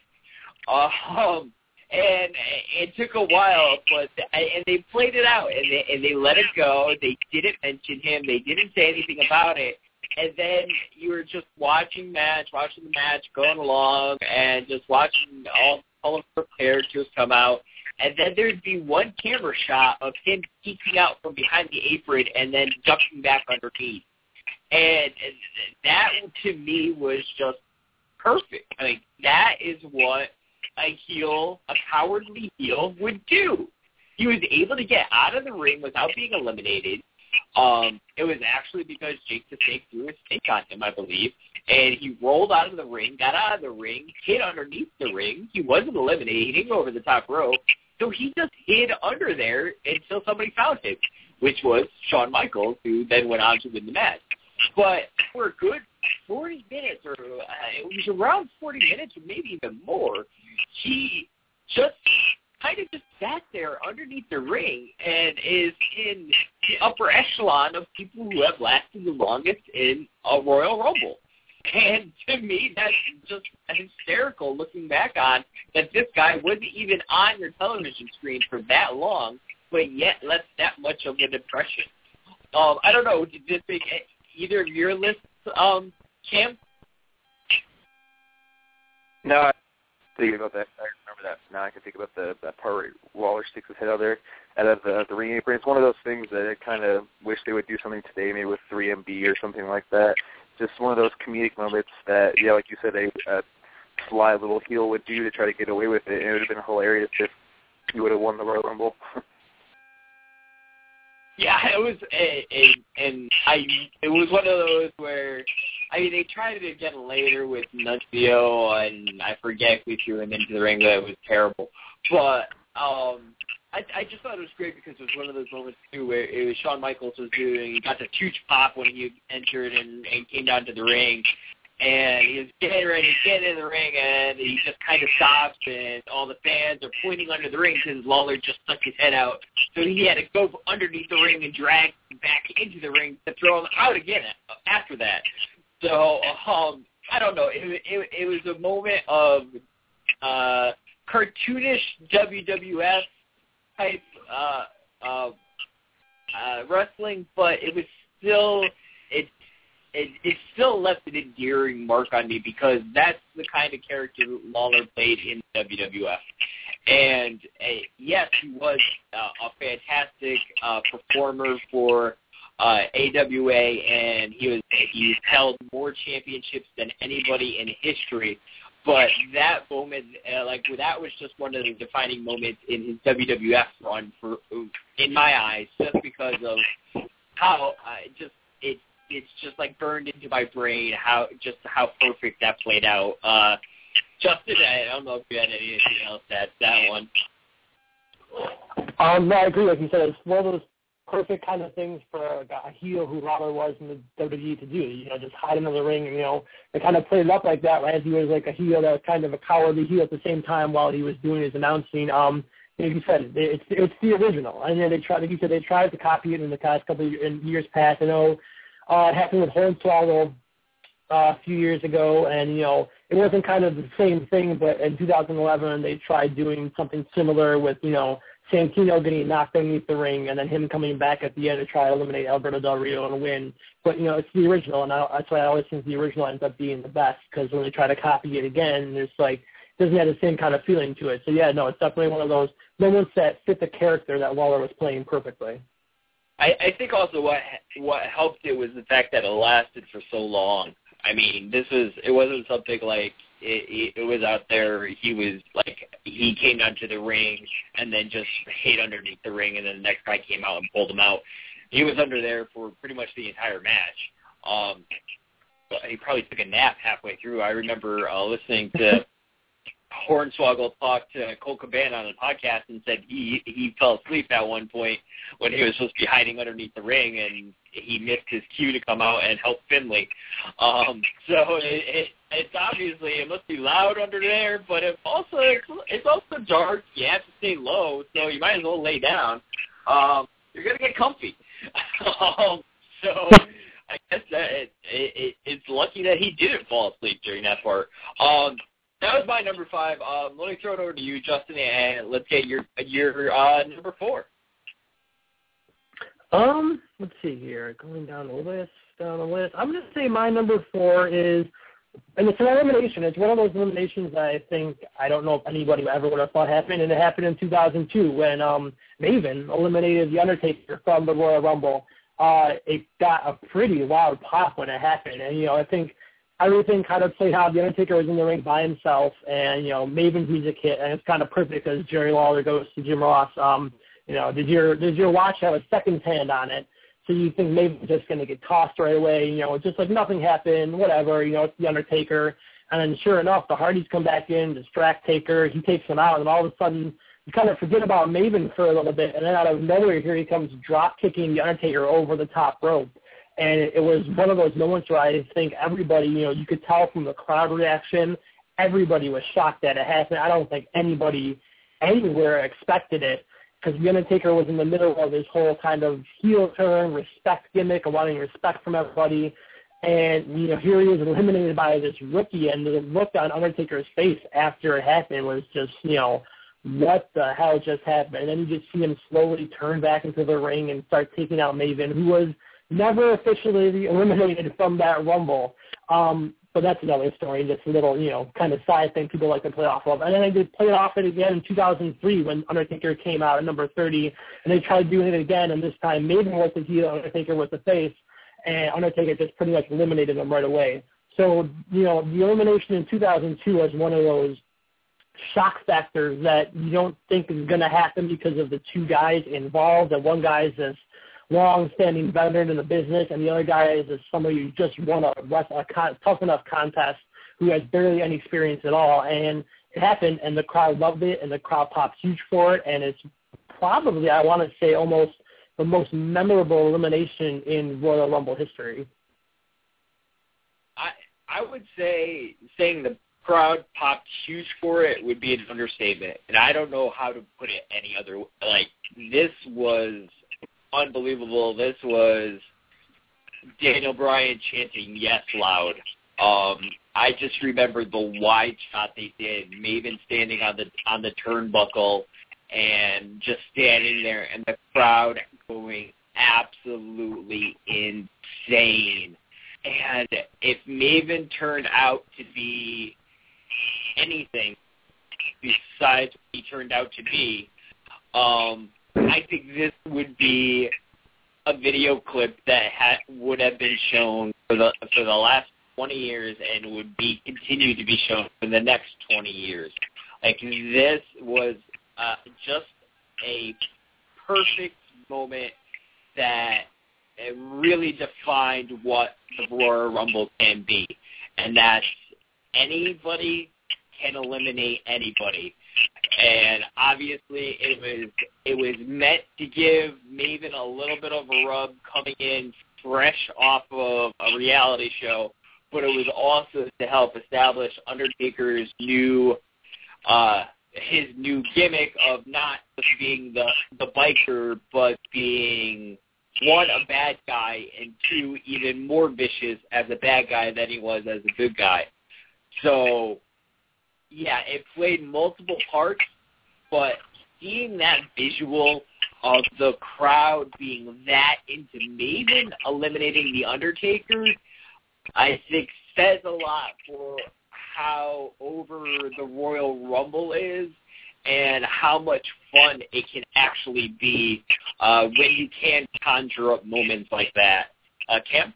And it took a while, and they played it out, and they let it go. They didn't mention him. They didn't say anything about it. And then you were just watching the match, going along, and just watching all of the characters come out. And then there'd be one camera shot of him peeking out from behind the apron and then ducking back underneath. And that, to me, was just perfect. I mean, that is what a cowardly heel would do. He was able to get out of the ring without being eliminated. It was actually because Jake the Snake threw a snake on him, I believe, and he rolled out of the ring, got out of the ring, hid underneath the ring. He wasn't eliminated. He didn't go over the top rope, so he just hid under there until somebody found him, which was Shawn Michaels, who then went on to win the match. But for a good 40 minutes, or it was around 40 minutes, or maybe even more, he just kind of just sat there underneath the ring and is in the upper echelon of people who have lasted the longest in a Royal Rumble. And to me, that's just hysterical looking back on that this guy wasn't even on your television screen for that long, but yet left that much of an impression. I don't know, did this make either of your lists, Cam? No, I thinking about that. I remember that. Now I can think about that part where Waller sticks his head out of the ring apron. It's one of those things that I kind of wish they would do something today, maybe with 3MB or something like that. Just one of those comedic moments that, yeah, like you said, a sly little heel would do to try to get away with it. And it would have been hilarious if he would have won the Royal Rumble. Yeah, it was it was one of those where, I mean, they tried it again later with Nunzio, and I forget who threw him into the ring, but it was terrible. But I just thought it was great because it was one of those moments too where it was Shawn Michaels got this huge pop when he entered and came down to the ring. And he was getting ready to get in the ring, and he just kind of stops, and all the fans are pointing under the ring because Lawler just stuck his head out. So he had to go underneath the ring and drag him back into the ring to throw him out again after that. So, I don't know. It was a moment of cartoonish WWF type wrestling, but it was still it still left an endearing mark on me because that's the kind of character Lawler played in WWF. And yes, he was a fantastic performer for AWA, and he's held more championships than anybody in history. But that moment, that was just one of the defining moments in his WWF run, in my eyes, just because of how it's just like burned into my brain how perfect that played out. Justin, I don't know if you had anything else to add to that one. No, I agree. Like you said, it's one of those perfect kind of things for a heel who Lawler was in the WWE to do. Just hide him in the ring, and they kind of played it up like that, right? As he was like a heel that was kind of a cowardly heel at the same time while he was doing his announcing. Like you said, it's the original. And they tried, like you said, they tried to copy it in the past couple of years past. I know. It happened with Hornswoggle a few years ago, and, it wasn't kind of the same thing, but in 2011 they tried doing something similar with, Santino getting knocked underneath the ring and then him coming back at the end to try to eliminate Alberto Del Rio and win. But, it's the original, and that's why I always think the original ends up being the best, because when they try to copy it again, it doesn't have the same kind of feeling to it. So, yeah, no, it's definitely one of those moments that fit the character that Lawler was playing perfectly. I think also what helped it was the fact that it lasted for so long. I mean, it wasn't something like it was out there. He came down to the ring and then just hid underneath the ring, and then the next guy came out and pulled him out. He was under there for pretty much the entire match. He probably took a nap halfway through. I remember listening to Hornswoggle talked to Cole Cabana on the podcast and said he fell asleep at one point when he was supposed to be hiding underneath the ring, and he missed his cue to come out and help Finlay. So it's obviously, it must be loud under there, but it's also dark. You have to stay low, so you might as well lay down. You're gonna get comfy. So I guess that it's lucky that he didn't fall asleep during that part. That was my number 5. Let me throw it over to you, Justin, and let's get your number 4. Let's see here. Going down the list. I'm going to say my number 4 is, and it's an elimination. It's one of those eliminations that I don't know if anybody ever would have thought happened, and it happened in 2002 when Maven eliminated The Undertaker from the Royal Rumble. It got a pretty loud pop when it happened, and, I think everything kind of played out. The Undertaker was in the ring by himself, and, Maven's music hit, and it's kind of perfect because Jerry Lawler goes to Jim Ross. Did your watch have a second hand on it? So you think Maven's just going to get tossed right away. It's just like nothing happened, whatever. It's The Undertaker. And then sure enough, the Hardys come back in, distract Taker. He takes him out, and all of a sudden you kind of forget about Maven for a little bit. And then out of nowhere, here he comes drop-kicking The Undertaker over the top rope. And it was one of those moments where I think everybody, you could tell from the crowd reaction, everybody was shocked that it happened. I don't think anybody anywhere expected it, because The Undertaker was in the middle of his whole kind of heel turn, respect gimmick, and wanting respect from everybody. And, here he was eliminated by this rookie, and the look on Undertaker's face after it happened was just, what the hell just happened? And then you just see him slowly turn back into the ring and start taking out Maven, who was never officially eliminated from that Rumble. But that's another story, just a little, kind of side thing people like to play off of. And then they did play it off it again in 2003 when Undertaker came out at number 30, and they tried doing it again, and this time Maven was the heel, Undertaker was the face, and Undertaker just pretty much eliminated him right away. So, the elimination in 2002 was one of those shock factors that you don't think is going to happen because of the two guys involved, and one guy's this long-standing veteran in the business, and the other guy is somebody who just won a tough enough contest who has barely any experience at all. And it happened, and the crowd loved it, and the crowd popped huge for it, and it's probably, I want to say, almost the most memorable elimination in Royal Rumble history. I would say saying the crowd popped huge for it would be an understatement, and I don't know how to put it any other way. Like, this was unbelievable. This was Daniel Bryan chanting yes loud. I just remember the wide shot they did, Maven standing on the turnbuckle and just standing there, and the crowd going absolutely insane. And if Maven turned out to be anything besides what he turned out to be, I think this would be a video clip that would have been shown for the last 20 years and would continue to be shown for the next 20 years. Like, this was just a perfect moment that it really defined what the Royal Rumble can be, and that's anybody can eliminate anybody. And obviously, it was meant to give Maven a little bit of a rub coming in fresh off of a reality show, but it was also to help establish Undertaker's his new gimmick of not just being the biker, but being, one, a bad guy, and two, even more vicious as a bad guy than he was as a good guy. So, yeah, it played multiple parts, but seeing that visual of the crowd being that into Maven eliminating The Undertaker, I think says a lot for how over the Royal Rumble is and how much fun it can actually be when you can conjure up moments like that. Cam?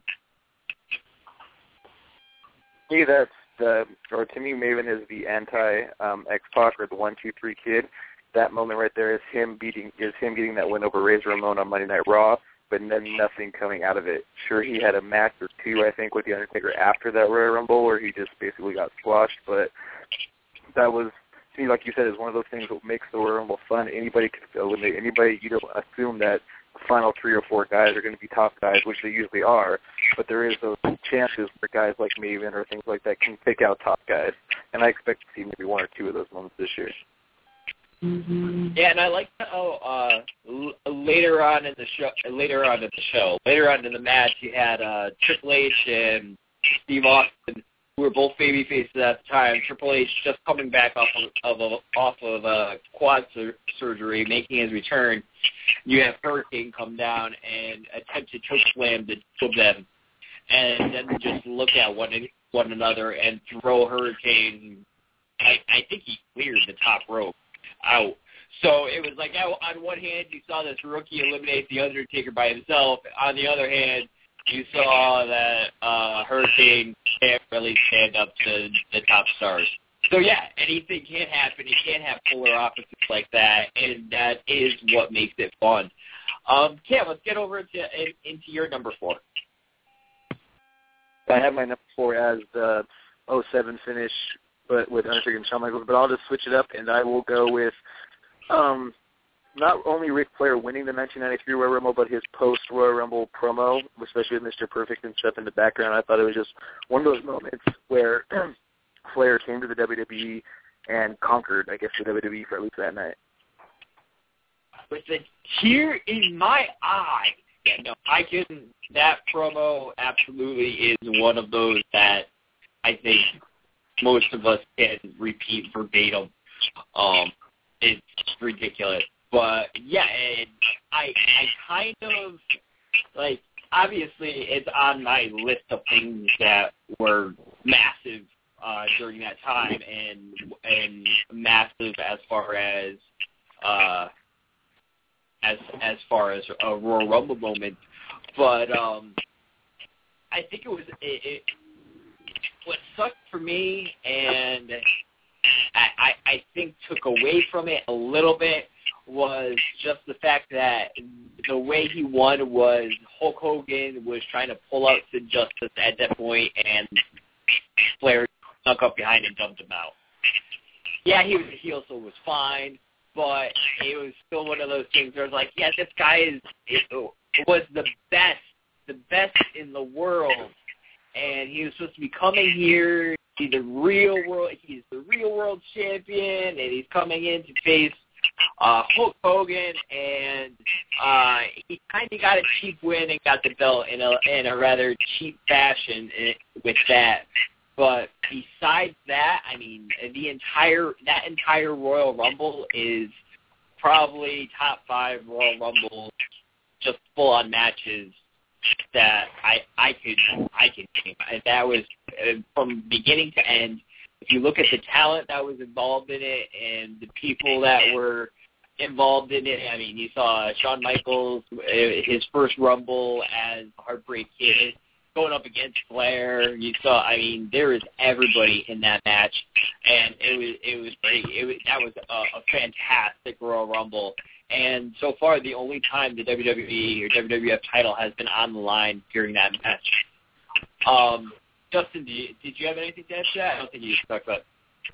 See, to me, Maven is the anti-X-Pac or the 1-2-3 kid. That moment right there is him getting that win over Razor Ramon on Monday Night Raw, but then nothing coming out of it. Sure, he had a match or two, I think, with The Undertaker after that Royal Rumble where he just basically got squashed, but that was, to me, like you said, is one of those things that makes the Royal Rumble fun. Anybody can eliminate anybody. You don't assume that the final 3 or 4 guys are going to be top guys, which they usually are, but there is those chances where guys like Maven or things like that can pick out top guys, and I expect to see maybe 1 or 2 of those moments this year. Mm-hmm. Yeah, and I like how later on in the match, you had Triple H and Steve Austin, who were both babyfaces at the time. Triple H just coming back off of quad surgery, making his return. You have Hurricane come down and attempt to chokeslam the two of them, and then just look at one another and throw Hurricane. I think he cleared the top rope out. So it was like, on one hand, you saw this rookie eliminate The Undertaker by himself. On the other hand, you saw that Hurricane can't really stand up to the top stars. So, yeah, anything can happen. You can't have polar opposites like that, and that is what makes it fun. Cam, let's get over into your number 4. I have my number 4 as the 07 finish, but with Undertaker and Shawn Michaels, but I'll just switch it up, and I will go with not only Ric Flair winning the 1993 Royal Rumble, but his post-Royal Rumble promo, especially with Mr. Perfect and stuff in the background. I thought it was just one of those moments where Flair came to the WWE and conquered, I guess, the WWE for at least that night. With a tear in my eye. Yeah, no, that promo absolutely is one of those that I think most of us can repeat verbatim. It's ridiculous. But, yeah, I kind of, like, obviously it's on my list of things that were massive during that time and massive as far as a Royal Rumble moment. But I think what sucked for me and I think took away from it a little bit was just the fact that the way he won was Hulk Hogan was trying to pull out Sid Justice at that point, and Flair snuck up behind and dumped him out. Yeah, he was a heel, so it was fine, but it was still one of those things where I was like, yeah, this guy was the best in the world, and he was supposed to be coming here. He's the real world champion, and he's coming in to face Hulk Hogan, and he kind of got a cheap win and got the belt in a rather cheap fashion with that. But besides that, I mean, that entire Royal Rumble is probably top 5 Royal Rumbles, just full on matches that I could name. That was from beginning to end. If you look at the talent that was involved in it and the people that were involved in it, I mean, you saw Shawn Michaels, his first Rumble as Heartbreak Kid, going up against Flair. You saw, I mean, there was everybody in that match, and it was great. That was a fantastic Royal Rumble. And so far, the only time the WWE or WWF title has been on the line during that match. Justin, did you have anything to add to that? I don't think you talked about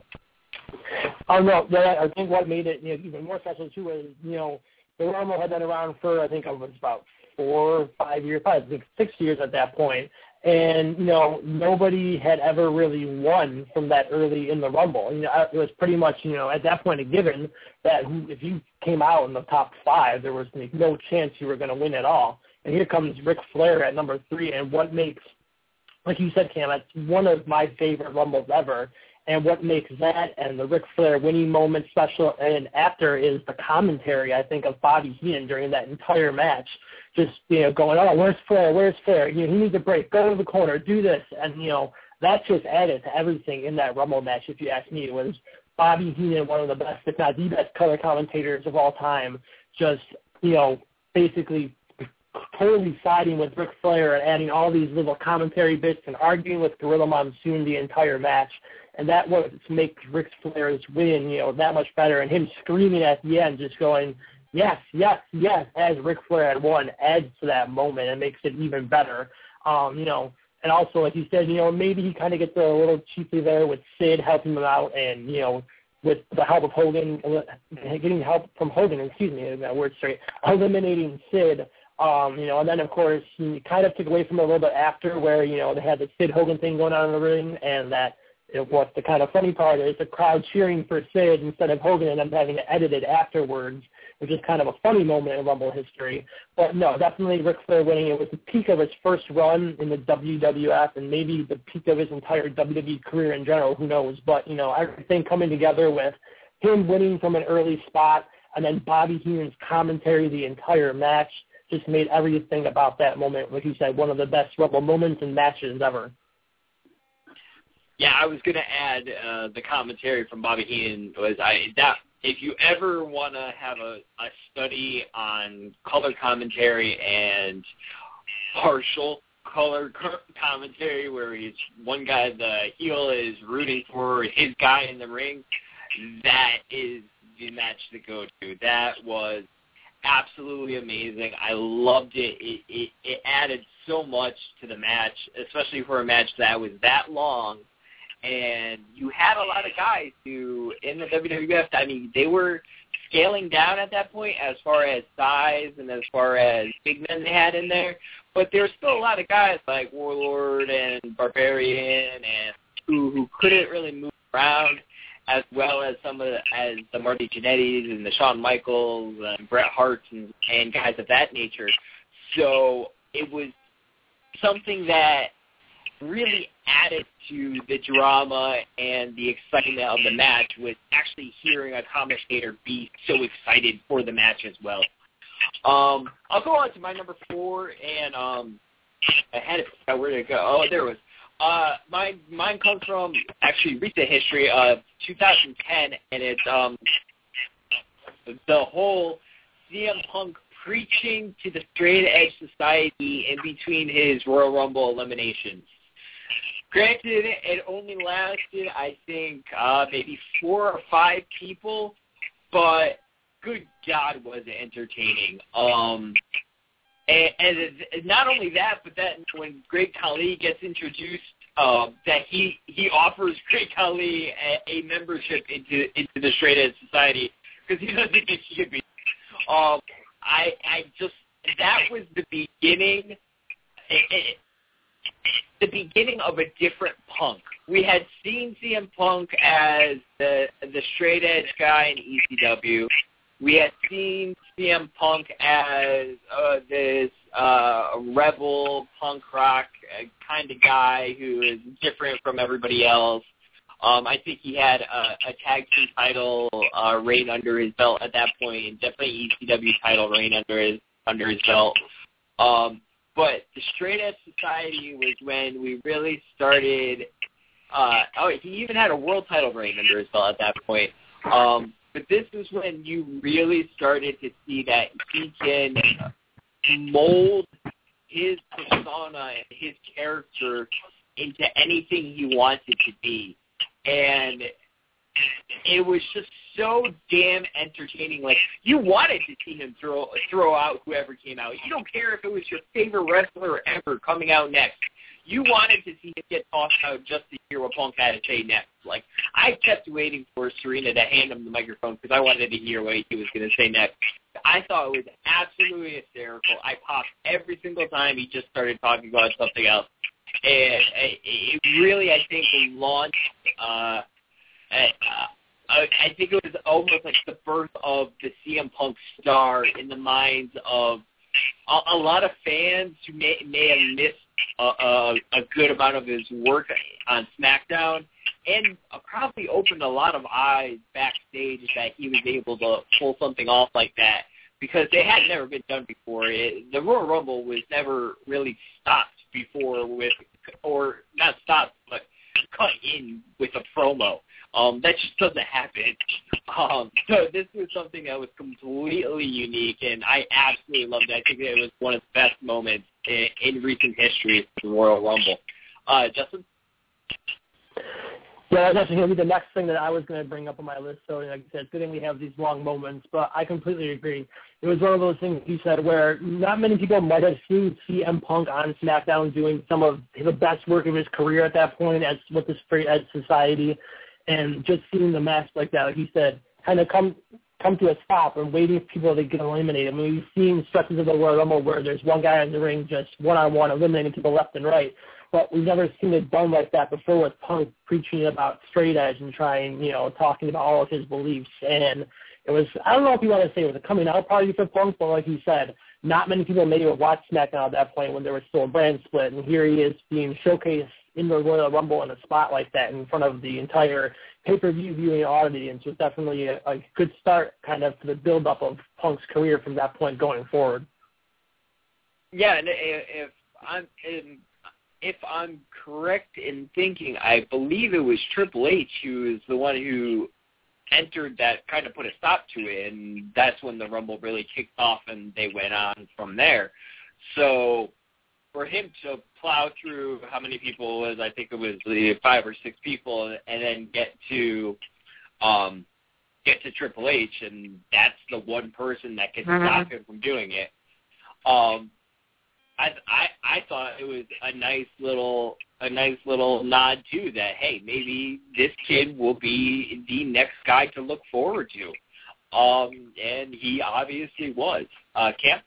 it. No, I think what made it even more special, too, was, the Rumble had been around for, I think it was about 4 or 5 years, probably I think 6 years at that point. And, nobody had ever really won from that early in the Rumble. It was pretty much, at that point a given that if you came out in the top 5, there was no chance you were going to win at all. And here comes Ric Flair at number 3, and what makes, like you said, Cam, that's one of my favorite Rumbles ever. And what makes that and the Ric Flair winning moment special and after is the commentary, I think, of Bobby Heenan during that entire match. Just, going, oh, where's Flair? He needs a break. Go to the corner. Do this. And, that just added to everything in that Rumble match, if you ask me. It was Bobby Heenan, one of the best, if not the best color commentators of all time, just, basically totally siding with Ric Flair and adding all these little commentary bits and arguing with Gorilla Monsoon the entire match. And that was makes Ric Flair's win, that much better. And him screaming at the end, just going, yes, yes, yes, as Ric Flair had won, adds to that moment and makes it even better. And also, like you said, maybe he kind of gets a little cheaply there with Sid helping him out and, with the help of Hogan, getting help from Hogan, that word straight, eliminating Sid. And then, of course, he kind of took away from it a little bit after where, they had the Sid Hogan thing going on in the ring, and that what the kind of funny part is the crowd cheering for Sid instead of Hogan and them having it edited afterwards, which is kind of a funny moment in Rumble history. But no, definitely Ric Flair winning. It was the peak of his first run in the WWF and maybe the peak of his entire WWE career in general, who knows. But, everything coming together with him winning from an early spot and then Bobby Heenan's commentary the entire match just made everything about that moment, like you said, one of the best Rumble moments and matches ever. Yeah, I was going to add the commentary from Bobby Heenan was if you ever want to have a study on color commentary and partial color commentary where he's one guy, the heel is rooting for his guy in the ring, that is the match to go to. That was absolutely amazing. I loved it. It added so much to the match, especially for a match that was that long. And you had a lot of guys who, in the WWF, I mean, they were scaling down at that point as far as size and as far as big men they had in there. But there were still a lot of guys like Warlord and Barbarian and who couldn't really move around as well as the Marty Jannettis and the Shawn Michaels and Bret Harts and guys of that nature. So it was something that really added to the drama and the excitement of the match with actually hearing a commentator be so excited for the match as well. I'll go on to my number 4, and I had to figure out where to go. Oh, there it was. Mine comes from actually recent history of 2010, and it's the whole CM Punk preaching to the straight edge society in between his Royal Rumble eliminations. Granted, it only lasted, I think, maybe 4 or 5 people, but good God, was it entertaining. And not only that, but that when Great Khali gets introduced, that he offers Great Khali a membership into the Straight Edge Society because he doesn't think he should be. That was the beginning. The beginning of a different Punk. We had seen CM Punk as the straight edge guy in ECW. We had seen CM Punk as this rebel punk rock kind of guy who is different from everybody else. I think he had a tag team title reign under his belt at that point, and definitely ECW title reign under his belt. But the Straight Edge Society was when we really started. He even had a world title reign under his belt at that point. But this is when you really started to see that he can mold his persona and his character into anything he wants it to be. And it was just so damn entertaining. Like, you wanted to see him throw out whoever came out. You don't care if it was your favorite wrestler ever coming out next. You wanted to see him get tossed out just to hear what Punk had to say next. Like, I kept waiting for Serena to hand him the microphone because I wanted to hear what he was going to say next. I thought it was absolutely hysterical. I popped every single time he just started talking about something else. And it really, I think, launched I think it was almost like the birth of the CM Punk star in the minds of a lot of fans who may have missed a good amount of his work on SmackDown, and probably opened a lot of eyes backstage that he was able to pull something off like that, because it had never been done before. The Royal Rumble was never really stopped before or not stopped, but cut in with a promo. That just doesn't happen. So this was something that was completely unique, and I absolutely loved it. I think it was one of the best moments in recent history for the Royal Rumble. Justin? Yeah, that's actually going to be the next thing that I was going to bring up on my list. So, like I said, it's good thing we have these long moments, but I completely agree. It was one of those things you said where not many people might have seen CM Punk on SmackDown doing some of the best work of his career at that point with the Straight Edge Society, and just seeing the match like that, like you said, kind of come to a stop and waiting for people to get eliminated. I mean, we've seen stretches of the Royal Rumble where there's one guy in the ring just one-on-one eliminating people left and right. But we've never seen it done like that before, with Punk preaching about straight edge and talking about all of his beliefs. And it was, I don't know if you want to say it was a coming out party for Punk, but like you said, not many people maybe would watch SmackDown at that point when there was still a brand split. And here he is being showcased in the Royal Rumble in a spot like that in front of the entire pay-per-view viewing audience. Was definitely a good start kind of to the build-up of Punk's career from that point going forward. Yeah, and if I'm correct in thinking, I believe it was Triple H who was the one who entered that, kind of put a stop to it, and that's when the Rumble really kicked off and they went on from there. So for him to plow through how many people was, I think it was 5 or 6 people, and then get to Triple H, and that's the one person that can stop him from doing it. I thought it was a nice little nod too, that hey, maybe this kid will be the next guy to look forward to, and he obviously was. Cam?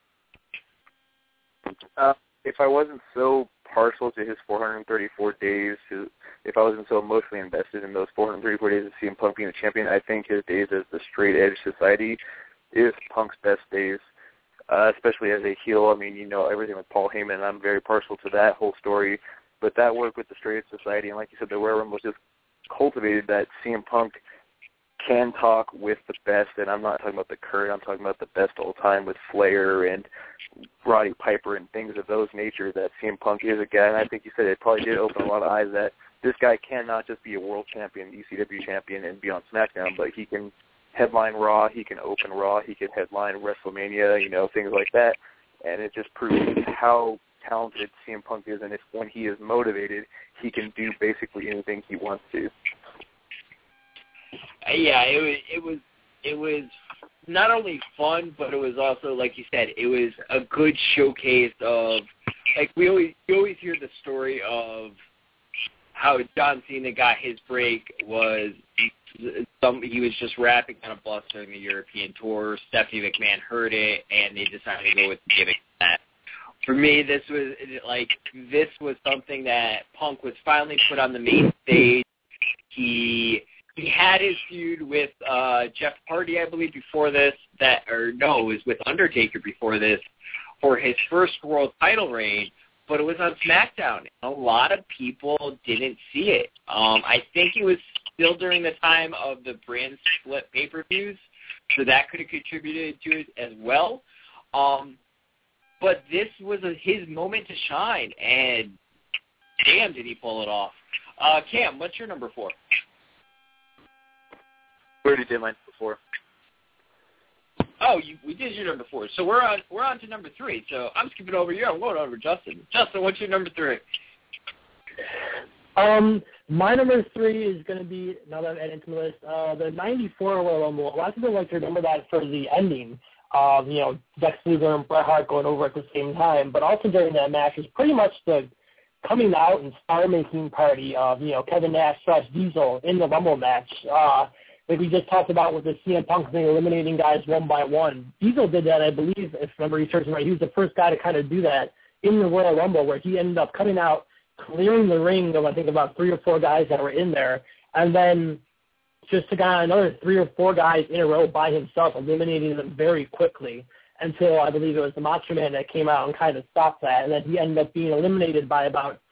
If I wasn't so partial to his 434 days, if I wasn't so emotionally invested in those 434 days of CM Punk being a champion, I think his days as the Straight Edge Society is Punk's best days. Especially as a heel. I mean, you know everything with Paul Heyman, and I'm very partial to that whole story. But that work with the Straight Edge Society, and like you said, the Royal Rumble was just cultivated that CM Punk can talk with the best, and I'm not talking about the current, I'm talking about the best all time with Flair and Roddy Piper and things of those nature, that CM Punk is a guy, and I think you said it probably did open a lot of eyes that this guy cannot just be a world champion, ECW champion, and be on SmackDown, but he can headline Raw, he can open Raw, he can headline WrestleMania, things like that. And it just proves how talented CM Punk is, and if when he is motivated, he can do basically anything he wants to. Yeah, it was not only fun, but it was also, like you said, it was a good showcase of, like, you always hear the story of how John Cena got his break was he was just rapping on a bus during the European tour. Stephanie McMahon heard it, and they decided to go with the gimmick of that. For me, this was something that Punk was finally put on the main stage. He had his feud with Jeff Hardy, I believe, before this. It was with Undertaker before this for his first world title reign, but it was on SmackDown. A lot of people didn't see it. I think it was still during the time of the brand split pay-per-views, so that could have contributed to it as well. But this was his moment to shine, and damn, did he pull it off. Cam, what's your number 4? We already did mine before. Oh, we did your number 4. So we're on to number 3. So I'm skipping over you. I'm going over Justin. Justin, what's your number 3? My number 3 is going to be, now that I'm adding to the list, the 94 Royal Rumble. A lot of people like to remember that for the ending of, Lex Luger and Bret Hart going over at the same time. But also during that match is pretty much the coming out and star-making party of, Kevin Nash / Diesel in the Rumble match. Like we just talked about with the CM Punk thing, eliminating guys one by one. Diesel did that, I believe, if memory serves me right. He was the first guy to kind of do that in the Royal Rumble, where he ended up coming out, clearing the ring of, I think, about 3 or 4 guys that were in there, and then just took on another 3 or 4 guys in a row by himself, eliminating them very quickly until I believe it was the Macho Man that came out and kind of stopped that, and then he ended up being eliminated by about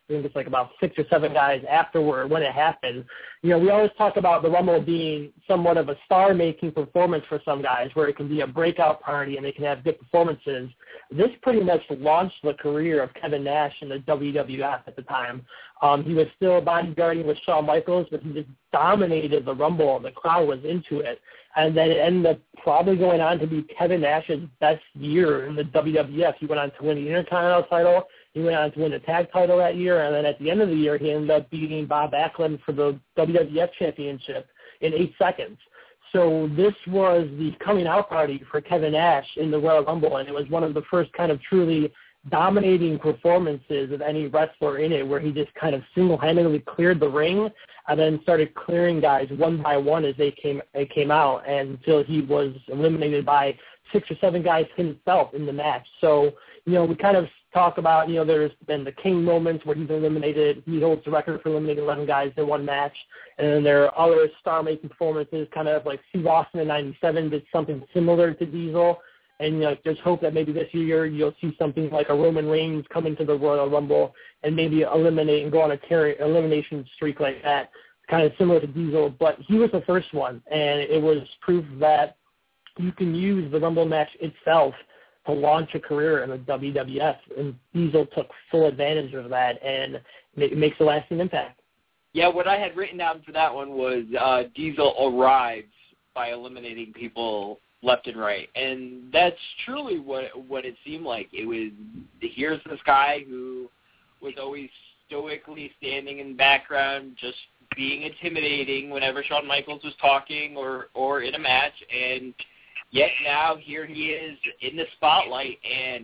6 or 7 guys afterward when it happened. We always talk about the Rumble being somewhat of a star-making performance for some guys, where it can be a breakout party and they can have good performances. This pretty much launched the career of Kevin Nash in the WWF at the time. He was still bodyguarding with Shawn Michaels, but he just dominated the Rumble. The crowd was into it. And then it ended up probably going on to be Kevin Nash's best year in the WWF. He went on to win the Intercontinental title. He went on to win the tag title that year, and then at the end of the year, he ended up beating Bob Backlund for the WWF Championship in 8 seconds. So this was the coming out party for Kevin Nash in the Royal Rumble, and it was one of the first kind of truly dominating performances of any wrestler in it, where he just kind of single-handedly cleared the ring and then started clearing guys one by one as they came out, until he was eliminated by 6 or 7 guys himself in the match. So, we kind of talk about, there's been the King moments where he's eliminated. He holds the record for eliminating 11 guys in one match. And then there are other star-making performances, kind of like Steve Austin in 97 did something similar to Diesel. And, just hope that maybe this year you'll see something like a Roman Reigns come into the Royal Rumble and maybe eliminate and go on a elimination streak like that, kind of similar to Diesel. But he was the first one, and it was proof that you can use the Rumble match itself to launch a career in the WWF, and Diesel took full advantage of that, and it makes a lasting impact. Yeah, what I had written down for that one was Diesel arrives by eliminating people left and right, and that's truly what it seemed like. It was, here's this guy who was always stoically standing in the background, just being intimidating whenever Shawn Michaels was talking or in a match, and yet now here he is in the spotlight, and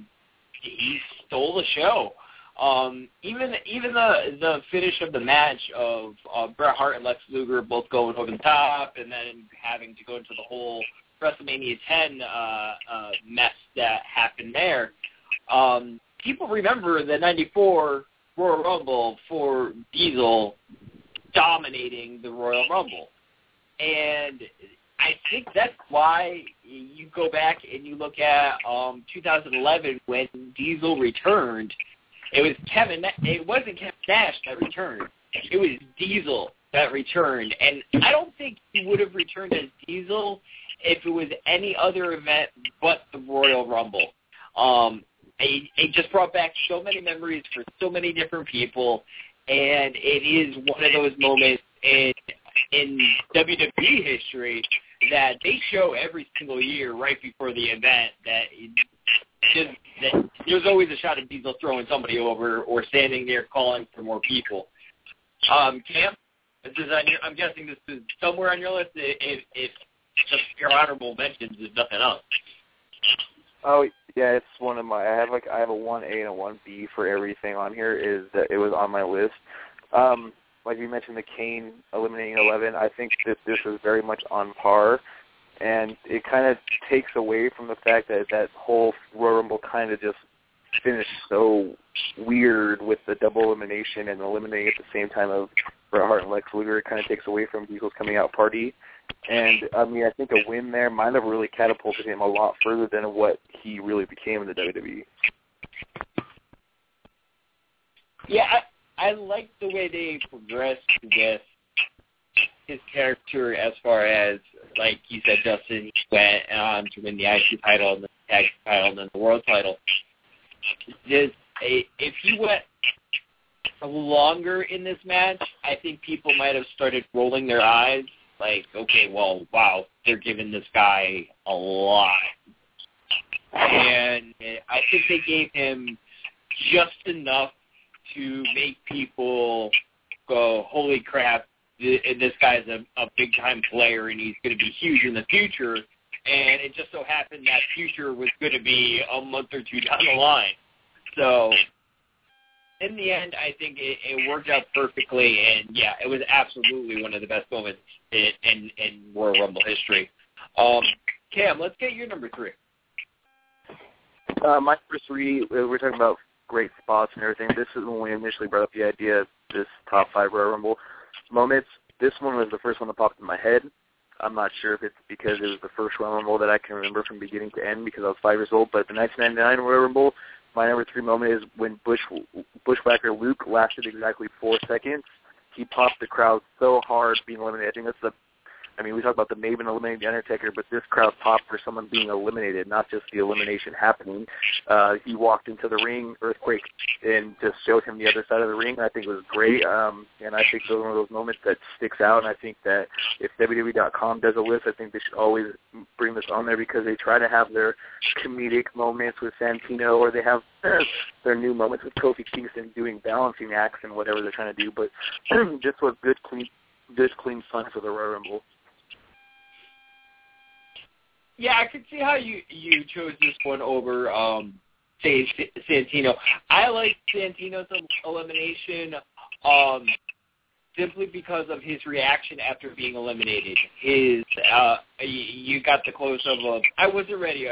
he stole the show. Even the finish of the match of Bret Hart and Lex Luger both going over the top, and then having to go into the whole WrestleMania 10 mess that happened there. People remember the 94 Royal Rumble for Diesel dominating the Royal Rumble, and I think that's why you go back and you look at 2011 when Diesel returned. It wasn't Kevin Nash that returned. It was Diesel that returned, and I don't think he would have returned as Diesel if it was any other event but the Royal Rumble. It just brought back so many memories for so many different people, and it is one of those moments in WWE history that they show every single year right before the event that there's always a shot of Diesel throwing somebody over or standing there calling for more people. Cam, this is I'm guessing this is somewhere on your list. If just your honorable mentions, if nothing else. Oh yeah, it's one of my. I have a 1A and a 1B for everything on here. Is that it was on my list. Like you mentioned, the Kane eliminating 11. I think that this is very much on par, and it kind of takes away from the fact that that whole Royal Rumble kind of just finished so weird with the double elimination and eliminating at the same time of Bret Hart and Lex Luger. It kind of takes away from Diesel's coming out party. And, I mean, I think a win there might have really catapulted him a lot further than what he really became in the WWE. Yeah, I like the way they progressed with his character as far as, like you said, Justin, he went on to win the IC title and the tag title and then the world title. If he went longer in this match, I think people might have started rolling their eyes. Like, okay, well, wow, they're giving this guy a lot. And I think they gave him just enough to make people go, holy crap, this guy's a big-time player and he's going to be huge in the future. And it just so happened that future was going to be a month or two down the line. So in the end, I think it worked out perfectly, and yeah, it was absolutely one of the best moments in Royal Rumble history. Cam, let's get your number 3. My number 3, we're talking about great spots and everything. This is when we initially brought up the idea of this top 5 Royal Rumble moments. This one was the first one that popped in my head. I'm not sure if it's because it was the first Royal Rumble that I can remember from beginning to end because I was 5 years old, but the 1999 Royal Rumble, my number 3 moment is when Bushwhacker Luke lasted exactly 4 seconds. He popped the crowd so hard being eliminated. I think that's we talk about the Maven eliminating The Undertaker, but this crowd popped for someone being eliminated, not just the elimination happening. He walked into the ring, Earthquake, and just showed him the other side of the ring. I think it was great, and I think it was one of those moments that sticks out, and I think that if WWE.com does a list, I think they should always bring this on there because they try to have their comedic moments with Santino, or they have their new moments with Kofi Kingston doing balancing acts and whatever they're trying to do, but just was good, clean fun for the Royal Rumble. Yeah, I could see how you chose this one over Santino. I like Santino's elimination simply because of his reaction after being eliminated. You got the close-up of, I wasn't ready.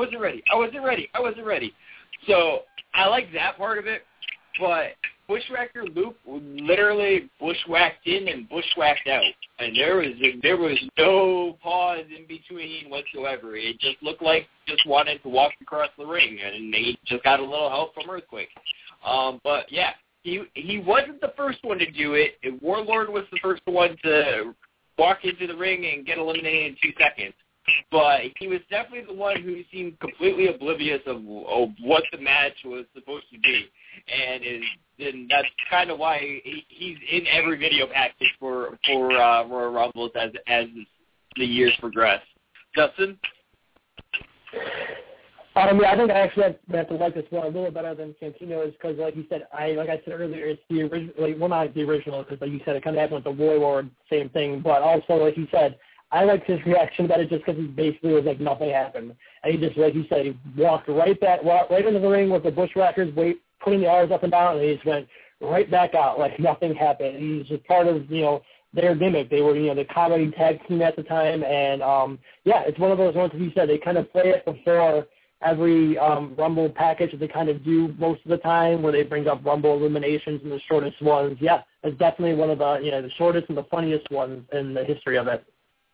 So I like that part of it, but Bushwhacker Luke literally bushwhacked in and bushwhacked out, and there was no pause in between whatsoever. It just looked like just wanted to walk across the ring, and he just got a little help from Earthquake. But yeah, he wasn't the first one to do it. Warlord was the first one to walk into the ring and get eliminated in 2 seconds. But he was definitely the one who seemed completely oblivious of what the match was supposed to be, and that's kind of why he's in every video package for Royal Rumbles as the years progress. Justin? I think I actually have to like this one a little better than Santino is because, like you said, like I said earlier, it's the original, not the original because, like you said, it kind of happened with the Warlord, same thing. But also, like you said, I liked his reaction about it just because he basically was like nothing happened, and he just, like you said, he walked right into the ring with the Bushwhackers, putting the arms up and down, and he just went right back out like nothing happened. He's just part of their gimmick. They were the comedy tag team at the time, and it's one of those ones that you said they kind of play it before every Rumble package that they kind of do most of the time, where they bring up Rumble eliminations and the shortest ones. Yeah, it's definitely one of the shortest and the funniest ones in the history of it.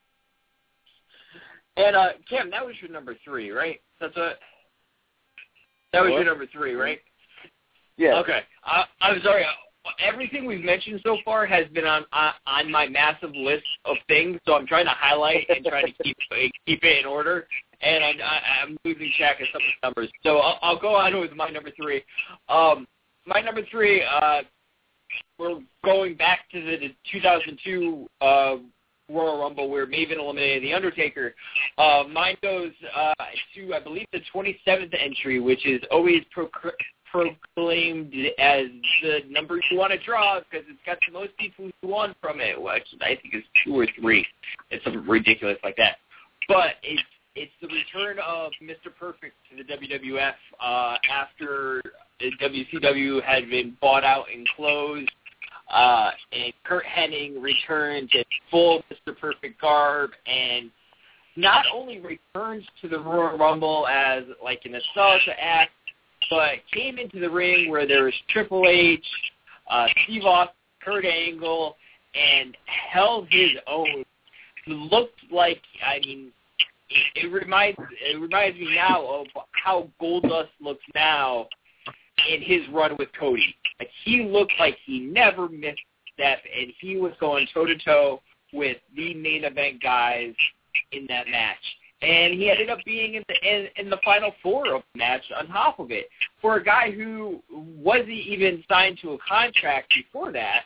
And Cam, that was your number 3, right? That was your number 3, right? Yeah. Okay. I'm sorry. Everything we've mentioned so far has been on my massive list of things, so I'm trying to highlight and trying to keep it in order, and I'm losing track of some of the numbers. So I'll go on with my number 3. My number 3, we're going back to the 2002 Royal Rumble where Maven eliminated The Undertaker. Mine goes to, I believe, the 27th entry, which is always proclaimed as the number you want to draw because it's got the most people who won from it, which I think is 2 or 3. It's something ridiculous like that. but it's the return of Mr. Perfect to the WWF after WCW had been bought out and closed, and Curt Hennig returned in full Mr. Perfect garb, and not only returns to the Royal Rumble as like a nostalgia act, but came into the ring where there was Triple H, Steve Austin, Kurt Angle, and held his own. Looked like, I mean, it reminds me now of how Goldust looks now in his run with Cody. Like, he looked like he never missed a step, and he was going toe-to-toe with the main event guys in that match. And he ended up being in the final four of the match on top of it. For a guy who wasn't even signed to a contract before that,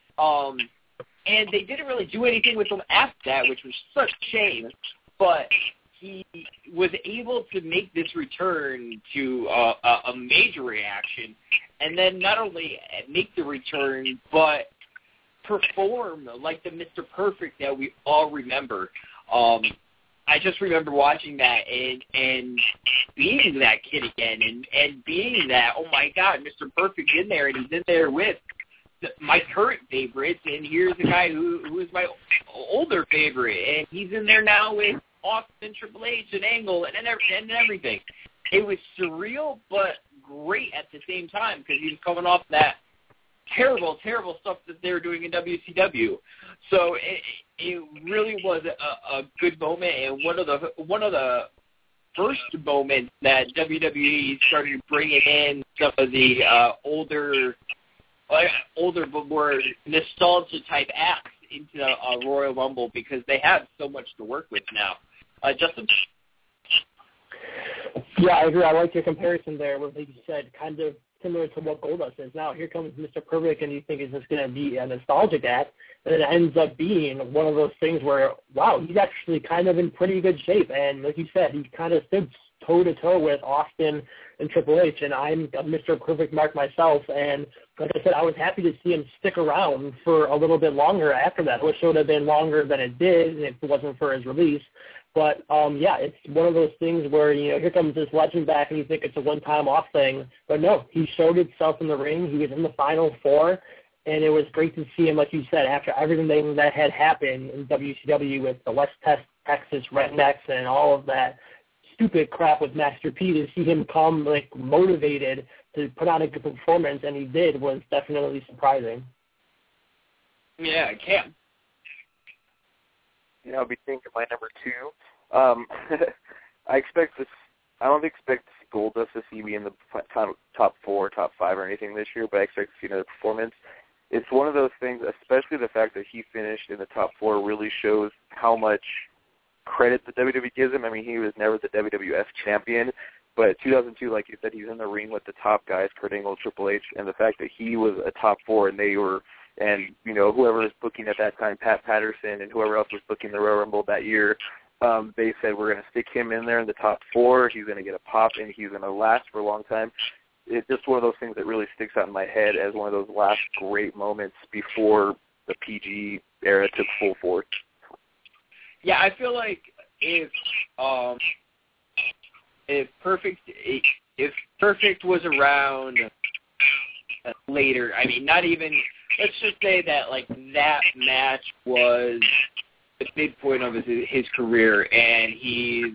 and they didn't really do anything with him after that, which was such a shame. But he was able to make this return to a major reaction, and then not only make the return, but perform like the Mr. Perfect that we all remember. I just remember watching that and being that kid again and being that, oh, my God, Mr. Perfect's in there, and he's in there with my current favorites, and here's a guy who is my older favorite, and he's in there now with Austin, Triple H, and Angle, and everything. It was surreal, but great at the same time, because he was coming off that terrible stuff that they were doing in WCW. So it really was a good moment, and one of the first moments that WWE started bringing in some of the older but more nostalgia type acts into a Royal Rumble, because they have so much to work with now. Justin? Yeah, I agree. I like your comparison there, where, like you said, kind of similar to what Goldust is. Now, here comes Mr. Perfect, and you think it's just going to be a nostalgic act, and it ends up being one of those things where, wow, he's actually kind of in pretty good shape. And like you said, he kind of stood toe-to-toe with Austin and Triple H, and I'm a Mr. Perfect mark myself. And like I said, I was happy to see him stick around for a little bit longer after that. It wish it would have been longer than it did if it wasn't for his release. But, yeah, it's one of those things where, you know, here comes this legend back and you think it's a one-time off thing. But, no, he showed himself in the ring. He was in the Final Four, and it was great to see him, like you said, after everything that had happened in WCW with the West Texas Rednecks and all of that stupid crap with Master P, to see him come, like, motivated to put on a good performance, and he did, was definitely surprising. Yeah, I can. You know, I'll be thinking my number two. I don't expect Goldust to see me in the top 4, top 5 or anything this year, but I expect to see another performance. It's one of those things, especially the fact that he finished in the top 4 really shows how much credit the WWE gives him. I mean, he was never the WWF champion, but 2002, like you said, he's in the ring with the top guys, Kurt Angle, Triple H, and the fact that he was a top 4 and they were, and, you know, whoever was booking at that time, Pat Patterson and whoever else was booking the Royal Rumble that year, they said, we're going to stick him in there in the top 4. He's going to get a pop, and he's going to last for a long time. It's just one of those things that really sticks out in my head as one of those last great moments before the PG era took full force. Yeah, I feel like if Perfect was around later, I mean, not even, let's just say that, like, that match was the midpoint of his career, and he's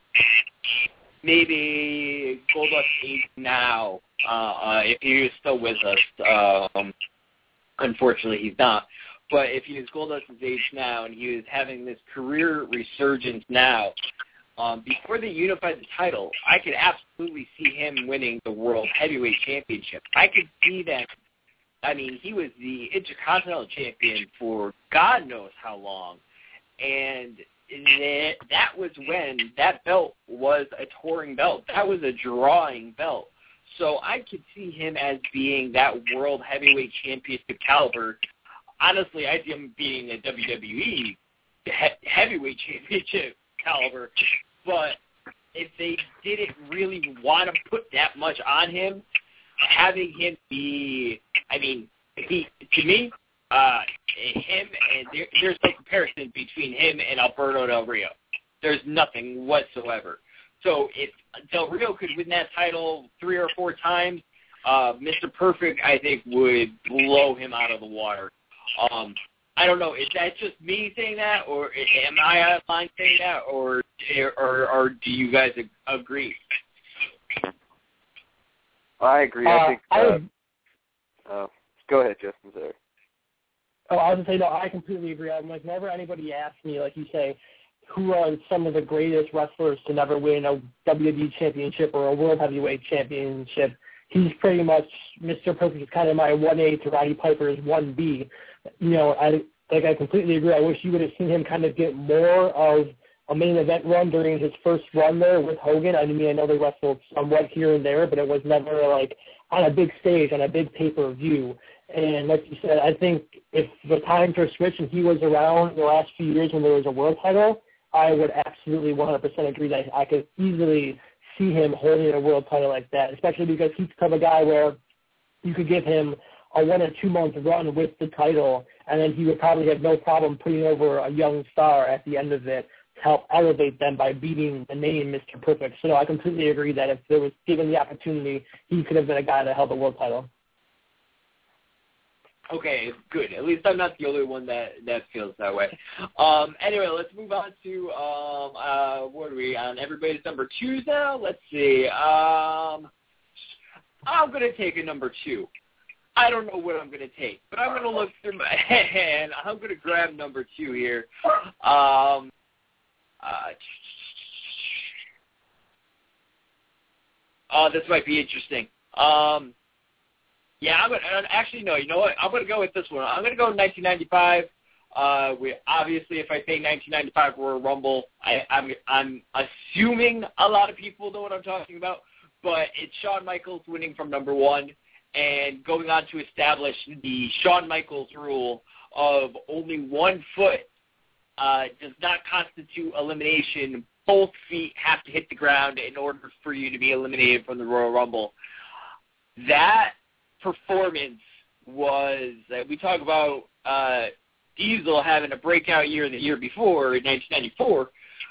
maybe Goldust age now, if he was still with us. Unfortunately, he's not. But if he was Goldust's age now and he was having this career resurgence now, before they unified the title, I could absolutely see him winning the World Heavyweight Championship. I could see that. I mean, he was the Intercontinental Champion for God knows how long. And that was when that belt was a touring belt. That was a drawing belt. So I could see him as being that World Heavyweight Championship caliber. Honestly, I see him being a WWE Heavyweight Championship caliber. But if they didn't really want to put that much on him, having him be, I mean, to me, him, and there's no comparison between him and Alberto Del Rio. There's nothing whatsoever. So if Del Rio could win that title 3 or 4 times, Mr. Perfect, I think, would blow him out of the water. I don't know. Is that just me saying that, or am I out of line saying that, or do you guys agree? I agree. I think. Go ahead, Justin. Sorry. Oh, I was going to say, no, I completely agree. I'm like, whenever anybody asks me, like you say, who are some of the greatest wrestlers to never win a WWE championship or a World Heavyweight championship, he's pretty much, Mr. Perfect is kind of my 1A to Roddy Piper's 1B. You know, I completely agree. I wish you would have seen him kind of get more of a main event run during his first run there with Hogan. I mean, I know they wrestled somewhat here and there, but it was never like on a big stage, on a big pay-per-view. And like you said, I think if the times are switched and he was around the last few years when there was a world title, I would absolutely 100% agree that I could easily see him holding a world title like that, especially because he's kind of a guy where you could give him a 1 or 2 month run with the title, and then he would probably have no problem putting over a young star at the end of it to help elevate them by beating the name Mr. Perfect. So I completely agree that if there was given the opportunity, he could have been a guy that held the world title. Okay, good. At least I'm not the only one that feels that way. Anyway, let's move on to what are we on? Everybody's number 2s now. Let's see. I'm gonna take a number 2. I don't know what I'm gonna take, but I'm gonna look through my and I'm gonna grab number 2 here. This might be interesting. Yeah, I'm gonna actually no. You know what? I'm gonna go with this one. I'm gonna go 1995. Obviously, if I say 1995 Royal Rumble, I'm assuming a lot of people know what I'm talking about. But it's Shawn Michaels winning from number 1 and going on to establish the Shawn Michaels rule of only 1 foot does not constitute elimination. Both feet have to hit the ground in order for you to be eliminated from the Royal Rumble. That performance was, we talk about Diesel having a breakout year the year before in 1994.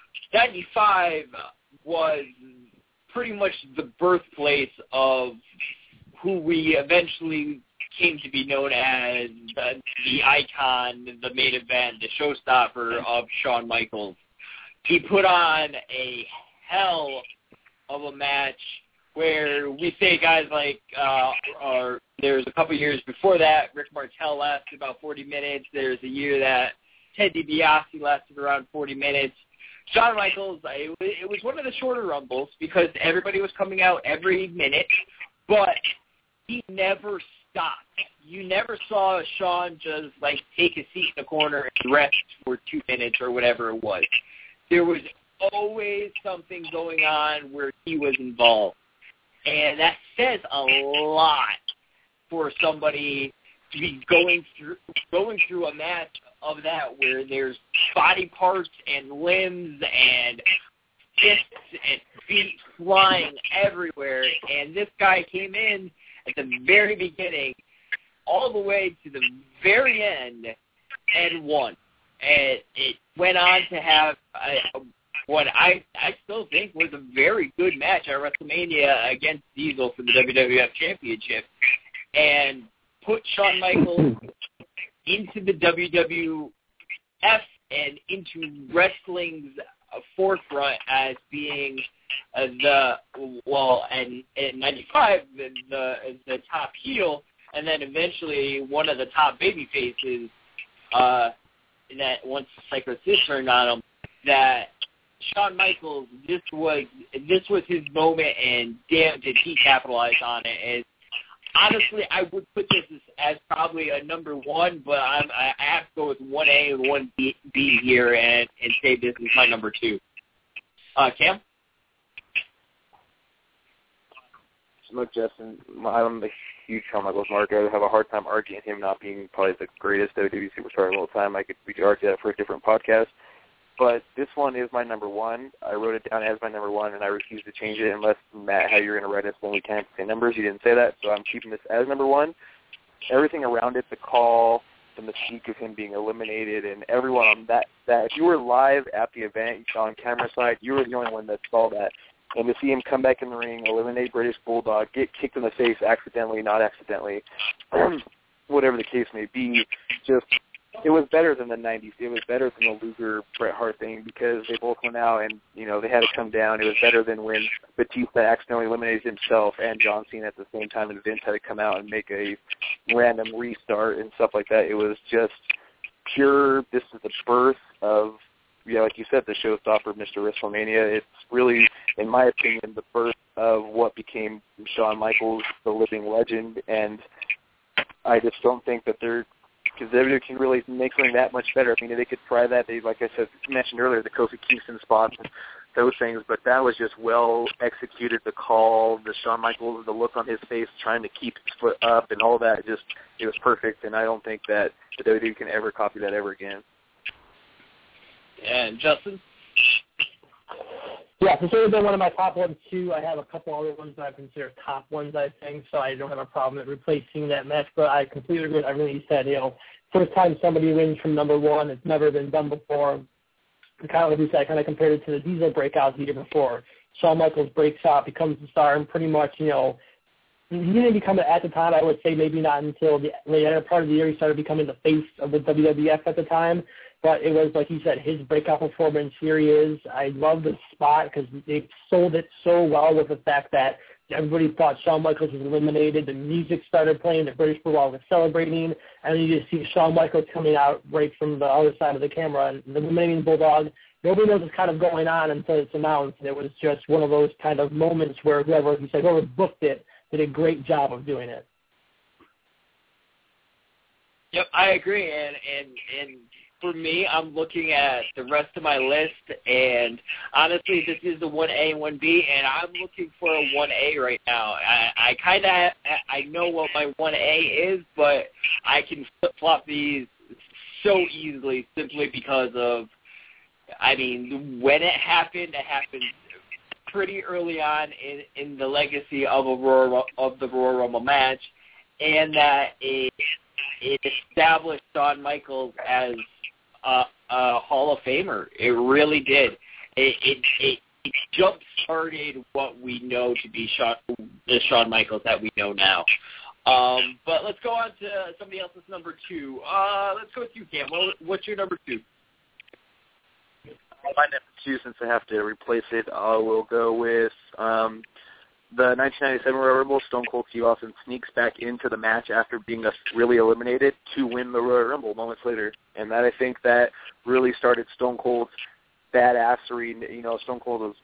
95 was pretty much the birthplace of who we eventually came to be known as the icon, the main event, the showstopper of Shawn Michaels. He put on a hell of a match where we say guys like, there's a couple years before that, Rick Martel lasted about 40 minutes. There's a year that Ted DiBiase lasted around 40 minutes. Shawn Michaels, it was one of the shorter Rumbles because everybody was coming out every minute, but he never stopped. You never saw Shawn just, like, take a seat in the corner and rest for 2 minutes or whatever it was. There was always something going on where he was involved. And that says a lot for somebody to be going through a match of that where there's body parts and limbs and fists and feet flying everywhere. And this guy came in at the very beginning all the way to the very end and won. And it went on to have what I still think was a very good match at WrestleMania against Diesel for the WWF Championship, and put Shawn Michaels into the WWF and into wrestling's forefront as being in 95 the top heel, and then eventually one of the top baby faces. That once Psycho-Sis turned on him, that Shawn Michaels, this was his moment, and damn did he capitalize on it. And honestly, I would put this as probably a number 1, but I have to go with 1A and 1B here and say this is my number 2. Cam? Look, Justin, I'm a huge Shawn Michaels mark. I have a hard time arguing him not being probably the greatest WWE superstar of all time. We could argue that for a different podcast. But this one is my number 1. I wrote it down as my number 1, and I refuse to change it unless, Matt, how you're going to write us when we can't say numbers. You didn't say that, so I'm keeping this as number 1. Everything around it, the call, the mystique of him being eliminated, and everyone on that if you were live at the event on camera side, you were the only one that saw that. And to see him come back in the ring, eliminate British Bulldog, get kicked in the face accidentally, not accidentally, whatever the case may be, just it was better than the 90s. It was better than the Luger-Bret Hart thing because they both went out and, they had to come down. It was better than when Batista accidentally eliminated himself and John Cena at the same time, and Vince had to come out and make a random restart and stuff like that. It was just pure, this is the birth of, like you said, the showstopper, Mr. WrestleMania. It's really, in my opinion, the birth of what became Shawn Michaels, the living legend, and I just don't think that because WWE can really make something that much better. I mean, they could try that. They, like I said, mentioned earlier, the Kofi Kingston spots and those things, but that was just well executed. The call, the Shawn Michaels, the look on his face, trying to keep his foot up, and all that. It was perfect, and I don't think that the WWE can ever copy that ever again. And Justin? Yeah, it's sort of been one of my top ones, too. I have a couple other ones that I consider top ones, I think, so I don't have a problem with replacing that match, but I completely agree with everything you said. First time somebody wins from number one, it's never been done before. And kind of like you said, I kind of compared it to the Diesel breakout the year before. Shawn Michaels breaks out, becomes the star, and pretty much, he didn't become it at the time. I would say maybe not until the later part of the year he started becoming the face of the WWF at the time. But it was, like you said, his breakout performance. Here he is. I love the spot because they sold it so well with the fact that everybody thought Shawn Michaels was eliminated. The music started playing. The British Bulldog was celebrating. And you just see Shawn Michaels coming out right from the other side of the camera. And the eliminating Bulldog, nobody knows what's kind of going on until it's announced. And it was just one of those kind of moments where whoever booked it did a great job of doing it. Yep, I agree. And for me, I'm looking at the rest of my list, and honestly, this is the 1A and 1B, and I'm looking for a 1A right now. I know what my 1A is, but I can flip-flop these so easily simply because of, when it happened pretty early on in the legacy of the Royal Rumble match, and that it established Shawn Michaels as a Hall of Famer. It really did. It jump-started what we know to be the Shawn Michaels that we know now. But let's go on to somebody else's number two. Let's go with you, Cam. What's your number two? My number two, since I have to replace it, I will go with the 1997 Royal Rumble. Stone Cold Steve Austin sneaks back into the match after being really eliminated to win the Royal Rumble moments later. And that, I think, that really started Stone Cold's badassery. Stone Cold was,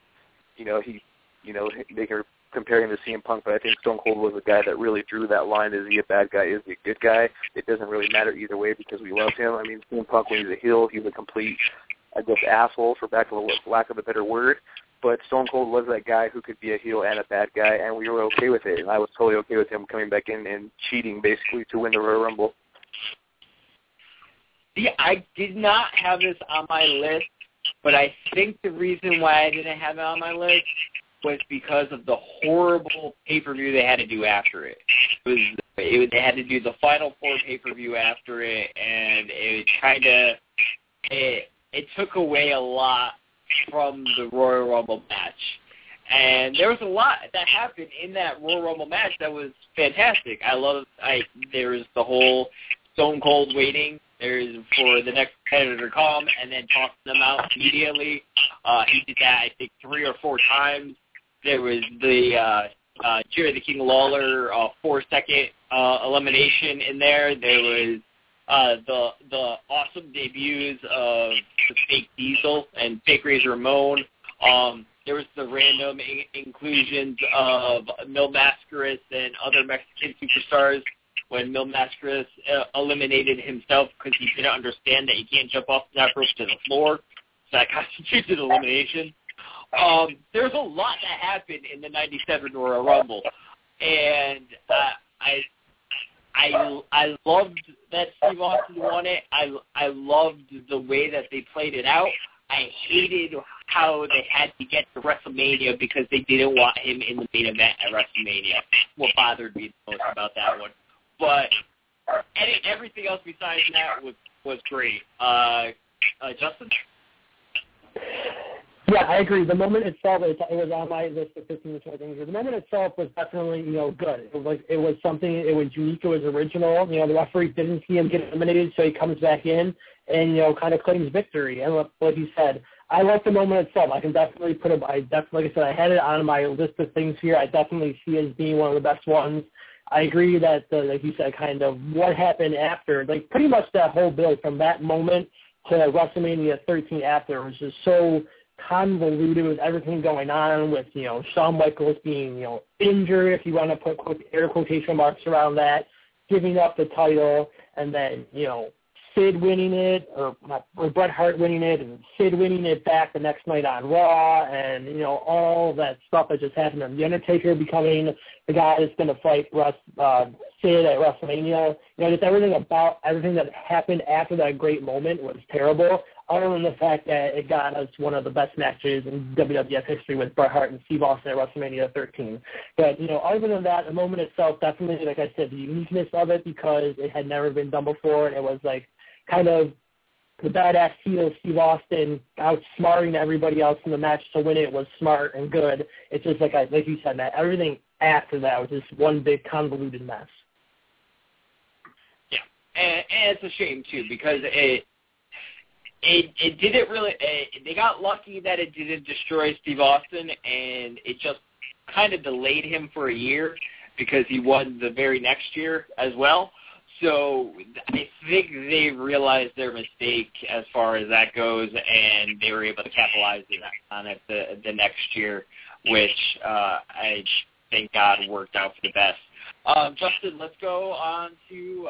they are comparing to CM Punk, but I think Stone Cold was the guy that really drew that line. Is he a bad guy? Is he a good guy? It doesn't really matter either way because we love him. CM Punk, when he's a heel, he's a complete, asshole, for lack of a better word. But Stone Cold was that guy who could be a heel and a bad guy, and we were okay with it. And I was totally okay with him coming back in and cheating, basically, to win the Royal Rumble. See, I did not have this on my list, but I think the reason why I didn't have it on my list was because of the horrible pay-per-view they had to do after it. They had to do the Final Four pay-per-view after it, and it took away a lot from the Royal Rumble match. And there was a lot that happened in that Royal Rumble match that was fantastic. There was the whole Stone Cold waiting for the next competitor to come and then tossing them out immediately. He did that, I think, 3 or 4 times. There was the Jerry the King Lawler 4-second elimination in there. There was the awesome debuts of the fake Diesel and fake Razor Ramon. There was the random inclusions of Mil Mascaras and other Mexican superstars when Mil Mascaras eliminated himself because he didn't understand that you can't jump off the top rope to the floor. So that constituted elimination. There's a lot that happened in the 97 Royal Rumble. And I loved that Steve Austin won it. I loved the way that they played it out. I hated how they had to get to WrestleMania because they didn't want him in the main event at WrestleMania. What bothered me the most about that one. But everything else besides that was great. Justin? Yeah, I agree. The moment itself, it was on my list of 15 to 20 things. The moment itself was definitely, good. It was something. It was unique. It was original. The referee didn't see him get eliminated, so he comes back in and kind of claims victory. And like you said, I like the moment itself. I can definitely put it. Like I said, I had it on my list of things here. I definitely see it as being one of the best ones. I agree that, like you said, kind of what happened after, like pretty much that whole build from that moment to WrestleMania 13 after was just so convoluted with everything going on with, Shawn Michaels being, injured, if you want to put air quotation marks around that, giving up the title, and then, Sid winning it, or Bret Hart winning it, and Sid winning it back the next night on Raw, and, all that stuff that just happened, and The Undertaker becoming the guy that's going to fight Sid at WrestleMania. Just everything that happened after that great moment was terrible, other than the fact that it got us one of the best matches in WWF history with Bret Hart and Steve Austin at WrestleMania 13. But, other than that, the moment itself, definitely, like I said, the uniqueness of it, because it had never been done before, and it was like kind of the badass heel Steve Austin outsmarting everybody else in the match to win it was smart and good. It's just like you said, Matt, everything after that was just one big convoluted mess. Yeah, and it's a shame, too, because it didn't really they got lucky that it didn't destroy Steve Austin, and it just kind of delayed him for a year because he won the very next year as well. So I think they realized their mistake as far as that goes, and they were able to capitalize on it the next year, which I thank God worked out for the best. Justin, let's go on to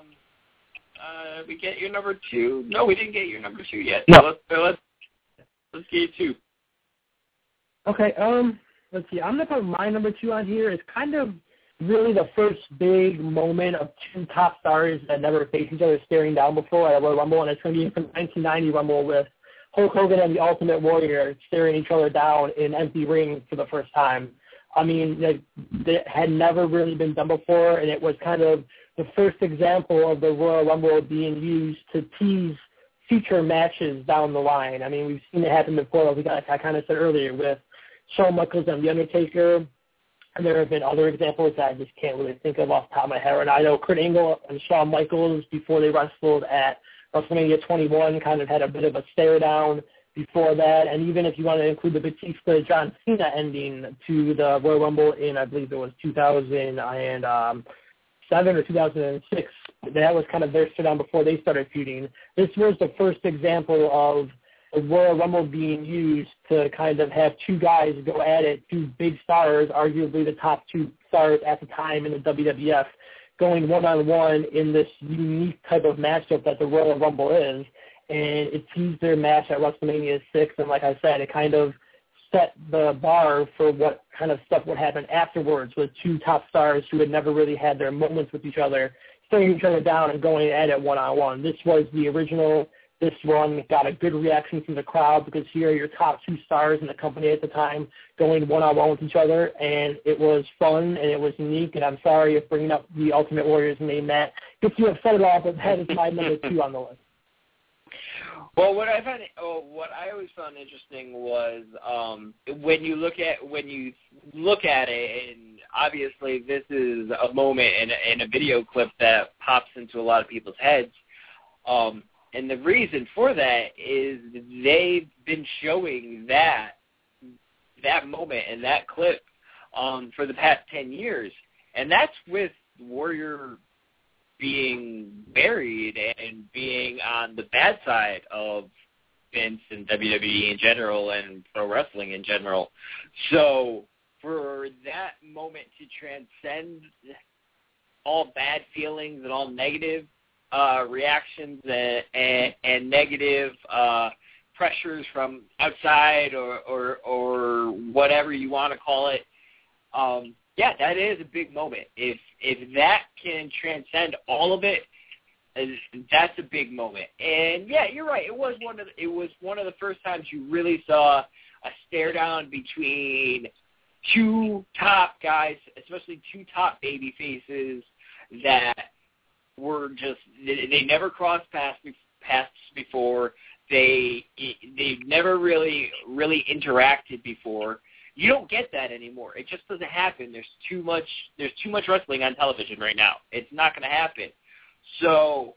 we get your number 2. No, we didn't get your number 2 yet. No. So let's get you 2. Okay. Let's see. I'm gonna put my number 2 on here. It's kind of really the first big moment of two top stars that never faced each other staring down before at a Royal Rumble, and it's going to be from the 1990 Rumble with Hulk Hogan and the Ultimate Warrior staring each other down in an empty ring for the first time. I mean, that had never really been done before, and it was kind of the first example of the Royal Rumble being used to tease future matches down the line. I mean, we've seen it happen before, like I kind of said earlier, with Shawn Michaels and The Undertaker. And there have been other examples that I just can't really think of off the top of my head. And I know Kurt Angle and Shawn Michaels, before they wrestled at WrestleMania 21, kind of had a bit of a stare down before that. And even if you want to include the Batista John Cena ending to the Royal Rumble in, I believe it was 2007 or 2006, that was kind of their stare down before they started feuding. This was the first example of the Royal Rumble being used to kind of have two guys go at it, two big stars, arguably the top two stars at the time in the WWF, going one-on-one in this unique type of matchup that the Royal Rumble is. And it teased their match at WrestleMania 6, and like I said, it kind of set the bar for what kind of stuff would happen afterwards with two top stars who had never really had their moments with each other, staring each other down and going at it one-on-one. This was the original. This one got a good reaction from the crowd because here are your top two stars in the company at the time going one-on-one with each other, and it was fun and it was unique, and I'm sorry if bringing up the Ultimate Warrior's name, Matt, gets you upset at all, but that is my number 2 on the list. Well, what I always found interesting was when you look at it, and obviously this is a moment in a video clip that pops into a lot of people's heads. And the reason for that is they've been showing that moment and that clip for the past 10 years. And that's with Warrior being buried and being on the bad side of Vince and WWE in general and pro wrestling in general. So for that moment to transcend all bad feelings and all negative reactions and negative pressures from outside or whatever you want to call it, yeah, that is a big moment. If that can transcend all of it, that's a big moment. And yeah, you're right. It was one of the first times you really saw a stare down between two top guys, especially two top baby faces that were they never crossed paths before. They've never really interacted before. You don't get that anymore. It just doesn't happen. There's too much wrestling on television right now. It's not going to happen. So,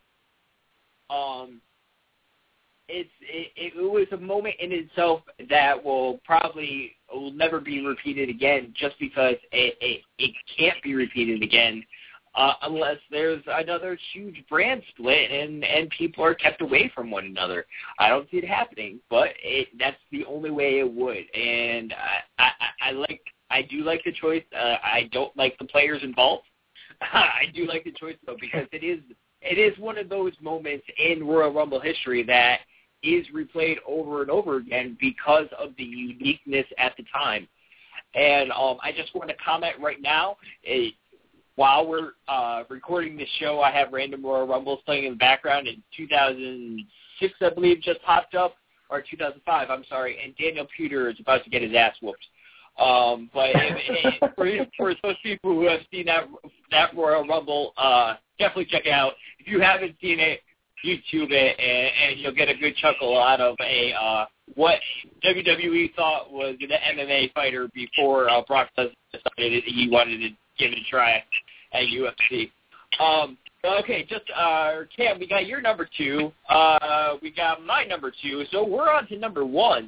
it was a moment in itself that will never be repeated again, just because it can't be repeated again unless there's another huge brand split and people are kept away from one another. I don't see it happening, but that's the only way it would. And I do like the choice. I don't like the players involved. I do like the choice though, because it is one of those moments in Royal Rumble history that is replayed over and over again because of the uniqueness at the time. And I just want to comment right now, while we're recording this show, I have Random Royal Rumbles playing in the background. In 2006, I believe, just popped up, or 2005, I'm sorry, and Daniel Puder is about to get his ass whooped. But for those people who have seen that Royal Rumble, definitely check it out. If you haven't seen it, YouTube it, and you'll get a good chuckle out of what WWE thought was an MMA fighter before Brock Lesnar decided he wanted to give it a try at UFC. Okay, Cam, we got your number 2. We got my number 2, so we're on to number 1s.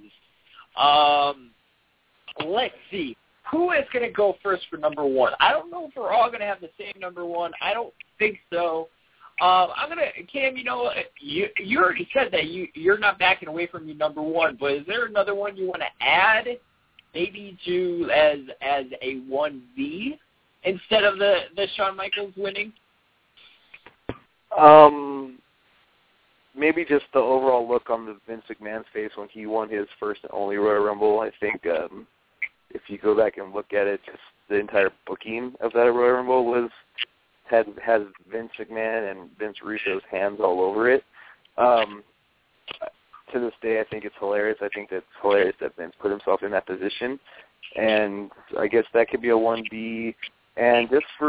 Let's see. Who is going to go first for number 1? I don't know if we're all going to have the same number 1. I don't think so. Cam, you already said that you're not backing away from your number 1, but is there another one you want to add, maybe to as a 1B instead of the Shawn Michaels winning? Maybe just the overall look on the Vince McMahon's face when he won his first and only Royal Rumble. I think if you go back and look at it, just the entire booking of that Royal Rumble has Vince McMahon and Vince Russo's hands all over it. To this day, I think it's hilarious. I think it's hilarious that Vince put himself in that position. And I guess that could be a 1B. And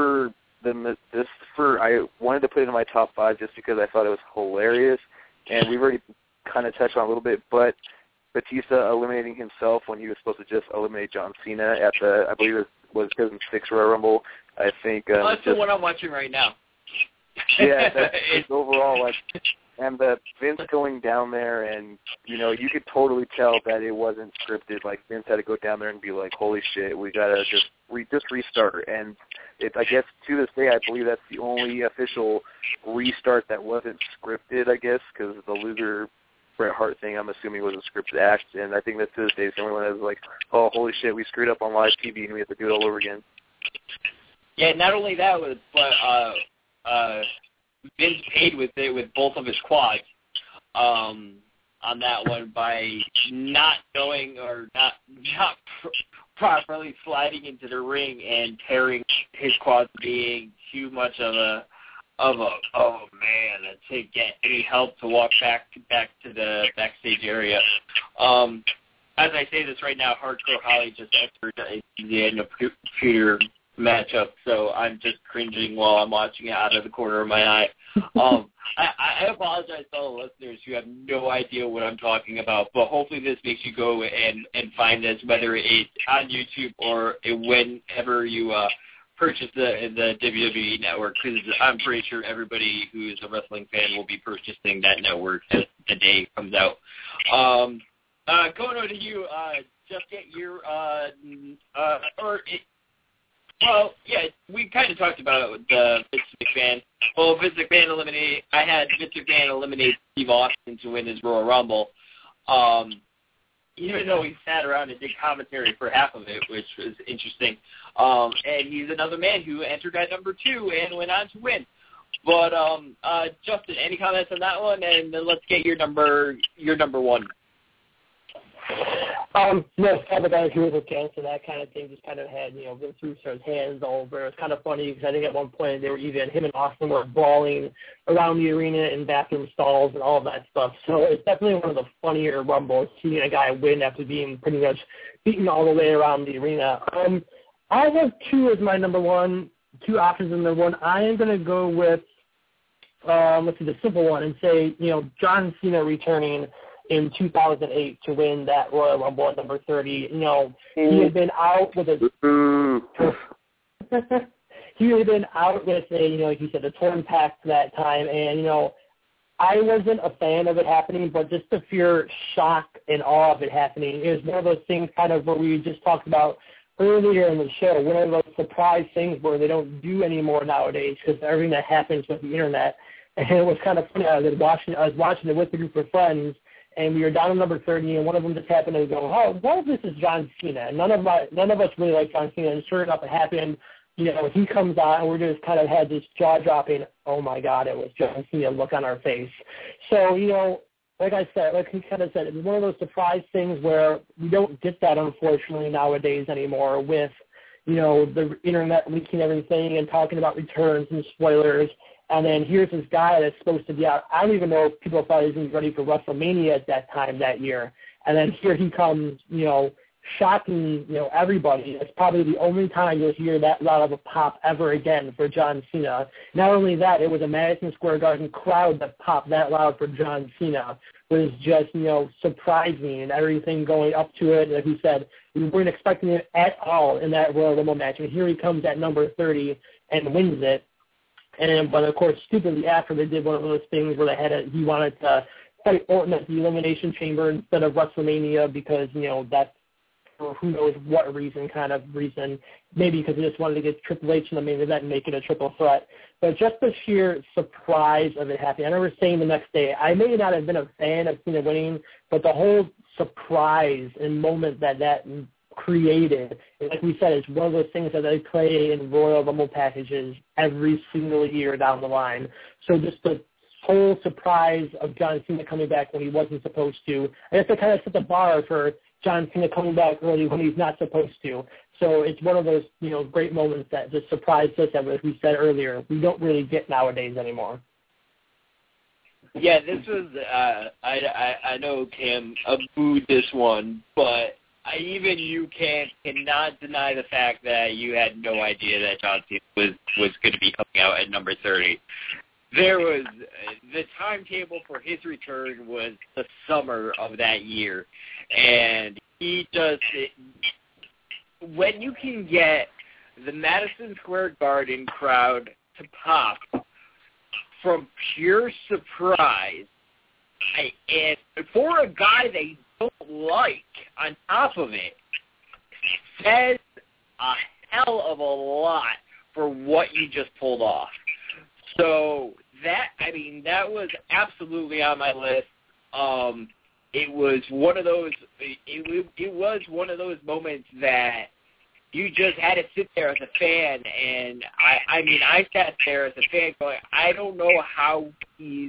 I wanted to put it in my top 5 just because I thought it was hilarious. And we've already kind of touched on it a little bit, but Batista eliminating himself when he was supposed to just eliminate John Cena at I believe it was 2006 Royal Rumble. I think that's the one I'm watching right now. Yeah, that's overall and the Vince going down there, and you could totally tell that it wasn't scripted. Like Vince had to go down there and be like, "Holy shit, we gotta just restart." And I guess to this day, I believe that's the only official restart that wasn't scripted. I guess because the loser Bret Hart thing, I'm assuming, was a scripted act, and I think that to this day, it's the only one that's like, "Oh, holy shit, we screwed up on live TV and we have to do it all over again." Yeah, not only that, but Vince paid with both of his quads on that one by not knowing or not properly sliding into the ring and tearing his quads, being too much of a to get any help to walk back to the backstage area. As I say this right now, Hardcore Holly just entered the end of Peter matchup, so I'm just cringing while I'm watching it out of the corner of my eye. I apologize to all the listeners who have no idea what I'm talking about, but hopefully this makes you go and find this, whether it's on YouTube or whenever you purchase the WWE network, because I'm pretty sure everybody who is a wrestling fan will be purchasing that network as the day it comes out. Going over to you, just get your well, yeah, we kind of talked about the Vince McMahon. Well, I had Vince McMahon eliminate Steve Austin to win his Royal Rumble. Even though he sat around and did commentary for half of it, which was interesting. And he's another man who entered at number 2 and went on to win. But Justin, any comments on that one? And then let's get your number 1. No, kind of agree with cancer, that kind of thing. Just kind of had, Vince Russo's hands all over. It was kind of funny because I think at one point they were him and Austin were brawling around the arena in bathroom stalls and all of that stuff. So it's definitely one of the funnier Rumbles, seeing a guy win after being pretty much beaten all the way around the arena. I have 2 as my number 1, 2 options in the 1. I am going to go with let's do the simple one and say, John Cena returning in 2008 to win that Royal Rumble at number 30. He had been out with like you said, a torn pec that time, and I wasn't a fan of it happening, but just the fear, shock, and awe of it happening is one of those things kind of where we just talked about earlier in the show, one of those surprise things where they don't do anymore nowadays because everything that happens with the internet. And it was kind of funny. I was watching it with a group of friends, and we were down to number 30, and one of them just happened to go, "Oh, what if this is John Cena?" And none of us really like John Cena, and sure enough, it happened. He comes out, and we just kind of had this jaw-dropping, "Oh my God, it was John Cena" look on our face. So, like I said, like he kind of said, it's one of those surprise things where we don't get that, unfortunately, nowadays anymore with, the internet leaking everything and talking about returns and spoilers. And then here's this guy that's supposed to be out. I don't even know if people thought he was ready for WrestleMania at that time that year. And then here he comes, shocking, everybody. It's probably the only time you'll hear that loud of a pop ever again for John Cena. Not only that, it was a Madison Square Garden crowd that popped that loud for John Cena. It was just, surprising and everything going up to it. Like we said, we weren't expecting it at all in that Royal Rumble match. And here he comes at number 30 and wins it. But of course, stupidly after they did one of those things where he wanted to fight Orton at the Elimination Chamber instead of WrestleMania because, that's for who knows what reason, maybe because they just wanted to get Triple H in the main event and make it a triple threat. But just the sheer surprise of it happening. I remember saying the next day, I may not have been a fan of Cena winning, but the whole surprise and moment that created, like we said, it's one of those things that they play in Royal Rumble packages every single year down the line. So just the whole surprise of John Cena coming back when he wasn't supposed to, I guess they kind of set the bar for John Cena coming back early when he's not supposed to. So it's one of those, great moments that just surprised us, as we said earlier, we don't really get nowadays anymore. Yeah, this was, I know Cam booed this one, but even you cannot deny the fact that you had no idea that John Cena was going to be coming out at number 30. There was the timetable for his return was the summer of that year, and he does it. When you can get the Madison Square Garden crowd to pop from pure surprise, and for a guy they don't like, on top of it, says a hell of a lot for what you just pulled off. So that was absolutely on my list. It was one of those. It was one of those moments that you just had to sit there as a fan, and I sat there as a fan going, I don't know how he's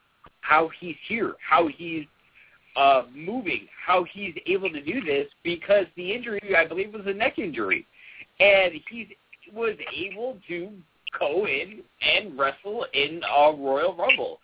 here, how he's moving, how he's able to do this, because the injury, I believe, was a neck injury, and he was able to go in and wrestle in a Royal Rumble.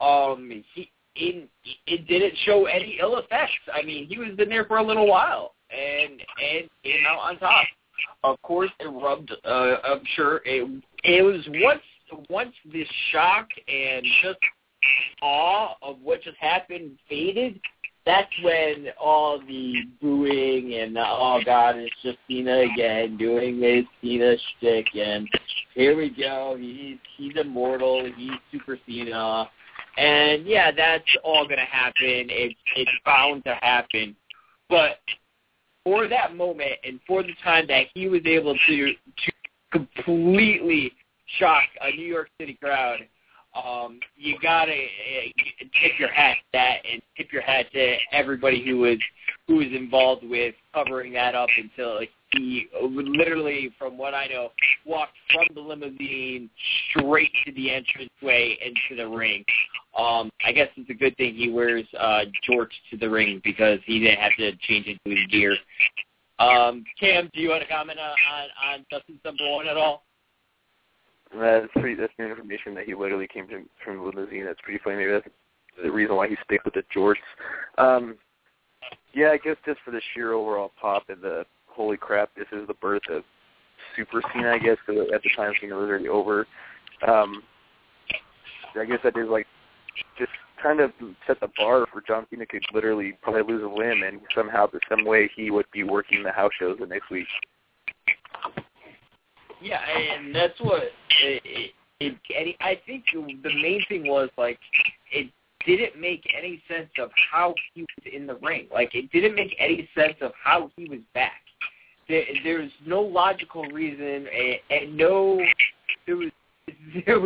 It didn't show any ill effects. He was in there for a little while and came out on top. Of course, it rubbed. I'm sure it was once the shock and just awe of what just happened faded. That's when all the booing and oh God, it's just Cena again doing his Cena shtick, and here we go. He's immortal. He's Super Cena, and yeah, that's all gonna happen. It's bound to happen. But for that moment and for the time that he was able to completely shock a New York City crowd, you gotta tip your hat to that and tip your hat to everybody who was involved with covering that up until he literally, from what I know, walked from the limousine straight to the entranceway into the ring. I guess it's a good thing he wears jorts to the ring because he didn't have to change into his gear. Cam, do you want to comment on Justin's number one at all? That's new information that he literally came from the limousine. That's pretty funny. Maybe that's the reason why he stayed with the jorts. Yeah, I guess just for the sheer overall pop and the holy crap, this is the birth of Super Cena, I guess, because at the time Cena was already over. I guess that is like just kind of set the bar for John Cena could literally probably lose a limb, and somehow, some way, he would be working the house shows the next week. Yeah, and that's what I think the main thing was, like, it didn't make any sense of how he was in the ring. Like, it didn't make any sense of how he was back. There's no logical reason, and there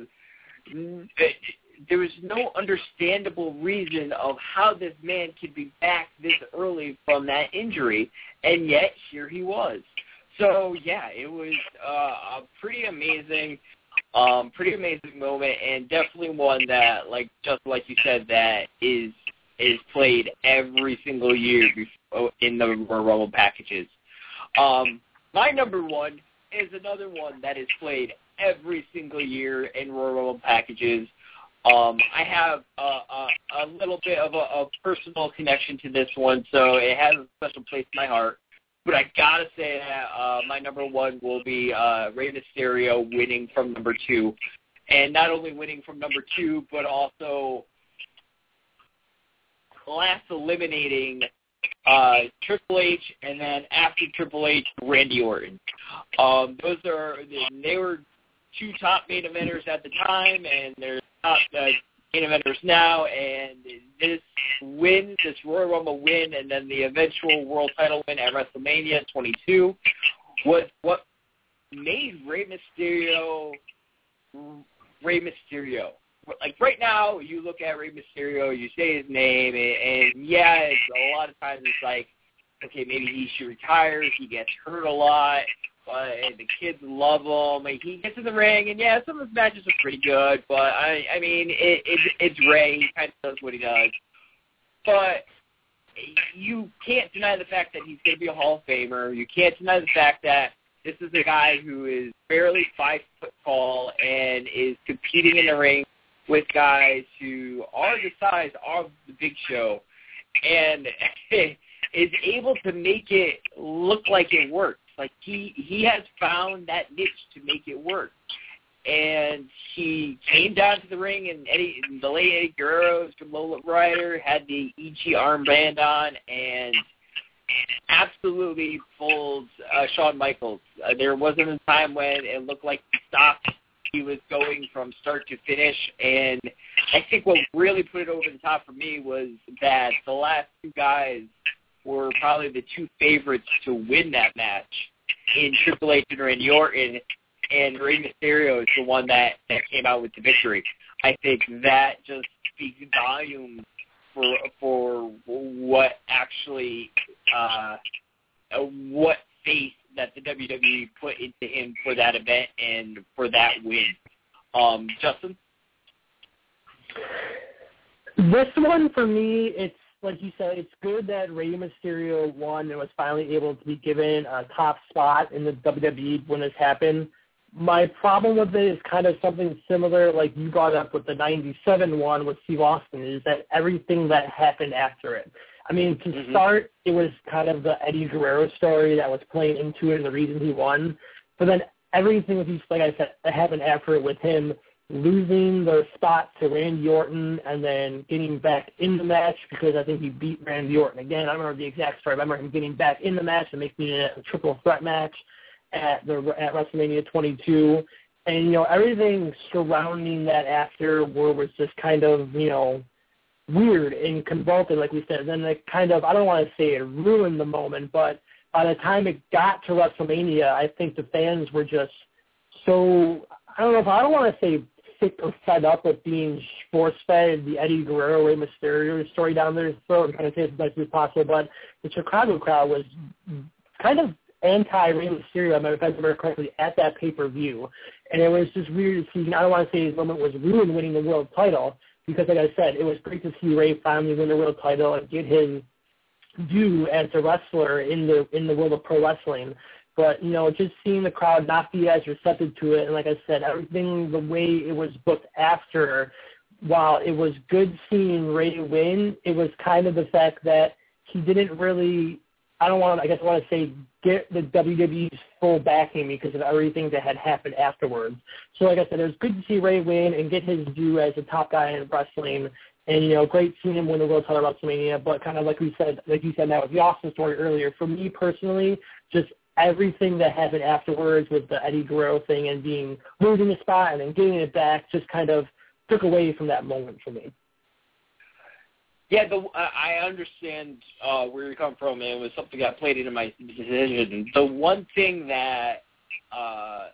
was no understandable reason of how this man could be back this early from that injury, and yet here he was. So yeah, it was a pretty amazing moment, and definitely one that, like, just like you said, that is played every single year in the Royal Rumble packages. My number one is another one that is played every single year in Royal Rumble packages. I have a little bit of a personal connection to this one, so it has a special place in my heart. But I gotta say that my number one will be Rey Mysterio winning from number 2, and not only winning from number 2, but also last eliminating Triple H, and then after Triple H, Randy Orton. They were 2 top main eventers at the time, and they're top main eventers now, and this Royal Rumble win, and then the eventual world title win at WrestleMania 22 was what made Rey Mysterio. Like, right now, you look at Rey Mysterio, you say his name, and yeah, it's a lot of times it's like, okay, maybe he should retire. He gets hurt a lot, but the kids love him. He gets in the ring, and yeah, some of his matches are pretty good, but I mean, it's Rey. He kind of does what he does. But you can't deny the fact that he's going to be a Hall of Famer. You can't deny the fact that this is a guy who is barely 5 foot tall and is competing in the ring with guys who are the size of the Big Show, and is able to make it look like it works. Like, he has found that niche to make it work. And he came down to the ring, and the late Eddie Guerrero's Low Rider had the EG armband on, and absolutely fooled Shawn Michaels. There wasn't a time when it looked like he stopped. He was going from start to finish, and I think what really put it over the top for me was that the last 2 guys were probably the 2 favorites to win that match in Triple H and Randy Orton, and Rey Mysterio is the one that came out with the victory. I think that just speaks volumes for what actually what faith that the WWE put into him for that event and for that win. Justin? This one, for me, it's like you said, it's good that Rey Mysterio won and was finally able to be given a top spot in the WWE when this happened. My problem with it is kind of something similar, like you brought up with the 97 one with Steve Austin, is that everything that happened after it. I mean, to start, it was kind of the Eddie Guerrero story that was playing into it and the reason he won. But then everything, like I said, that happened after it with him losing the spot to Randy Orton and then getting back in the match because I think he beat Randy Orton again. I don't remember the exact story. I remember him getting back in the match and making it a triple threat match at WrestleMania 22. And, you know, everything surrounding that after was just kind of, you know, weird and convoluted, like we said. And then it kind of, I don't want to say it ruined the moment, but by the time it got to WrestleMania, I think the fans were just so, I don't want to say sick or fed up with being force-fed the Eddie Guerrero, Rey Mysterio story down their throat and kind of say it as best as possible. But the Chicago crowd was kind of anti-Rey Mysterio, if I remember correctly, at that pay-per-view. And it was just weird to see. I don't want to say his moment was ruined winning the world title, because, like I said, it was great to see Rey finally win the world title and get his due as a wrestler in the world of pro wrestling. But, you know, just seeing the crowd not be as receptive to it, and like I said, everything the way it was booked after, while it was good seeing Rey win, it was kind of the fact that he didn't really, I want to say get the WWE's full backing because of everything that had happened afterwards. So like I said, it was good to see Ray win and get his due as a top guy in wrestling. And, great seeing him win the world title at WrestleMania. But kind of like you said, that was the Austin story earlier. For me personally, just everything that happened afterwards with the Eddie Guerrero thing and losing the spot and then getting it back just kind of took away from that moment for me. Yeah, I understand where you're coming from, and it was something that played into my decision. The one thing that I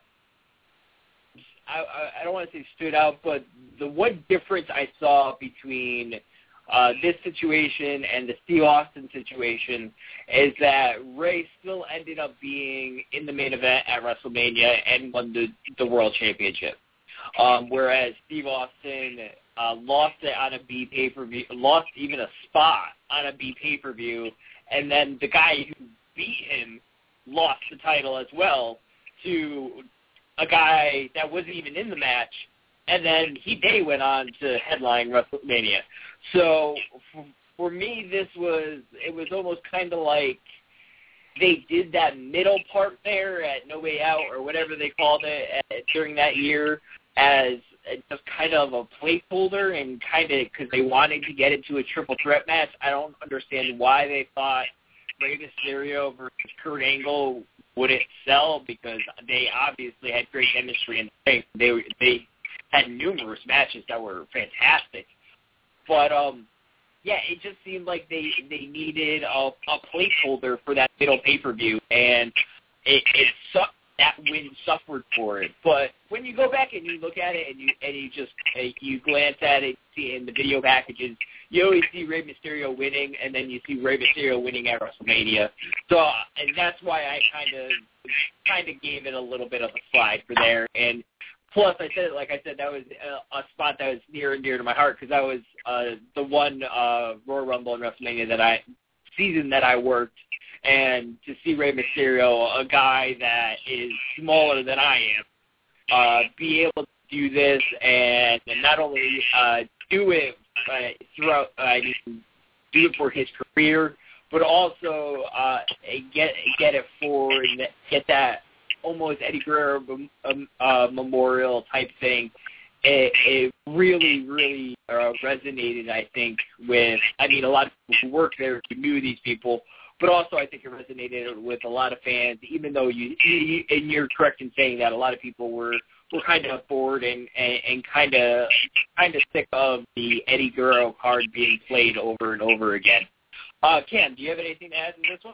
don't want to say stood out, but the one difference I saw between this situation and the Steve Austin situation is that Ray still ended up being in the main event at WrestleMania and won the World Championship. Whereas Steve Austin lost it on a B pay-per-view, lost even a spot on a B pay-per-view, and then the guy who beat him lost the title as well to a guy that wasn't even in the match, and then they went on to headline WrestleMania. So for me, it was almost kind of like they did that middle part there at No Way Out or whatever they called it during that year as just kind of a placeholder and kind of because they wanted to get into a triple threat match. I don't understand why they thought Rey Mysterio versus Kurt Angle wouldn't sell because they obviously had great chemistry and they had numerous matches that were fantastic. But yeah, it just seemed like they needed a placeholder for that middle pay-per-view, and it sucked. That win suffered for it. But when you go back and you look at it and you glance at it, see in the video packages, you always see Rey Mysterio winning, and then you see Rey Mysterio winning at WrestleMania. So, and that's why I kind of gave it a little bit of a slide for there. And plus, like I said, that was a spot that was near and dear to my heart because that was the one Royal Rumble and WrestleMania season that I worked. And to see Rey Mysterio, a guy that is smaller than I am, be able to do this and not only do it do it for his career, but also get it for and get that almost Eddie Guerrero memorial type thing. It really, really resonated, I think, with a lot of people who worked there who knew these people. But also, I think it resonated with a lot of fans, even though and you're correct in saying that a lot of people were kind of bored and kind of sick of the Eddie Guerrero card being played over and over again. Cam, do you have anything to add to this one?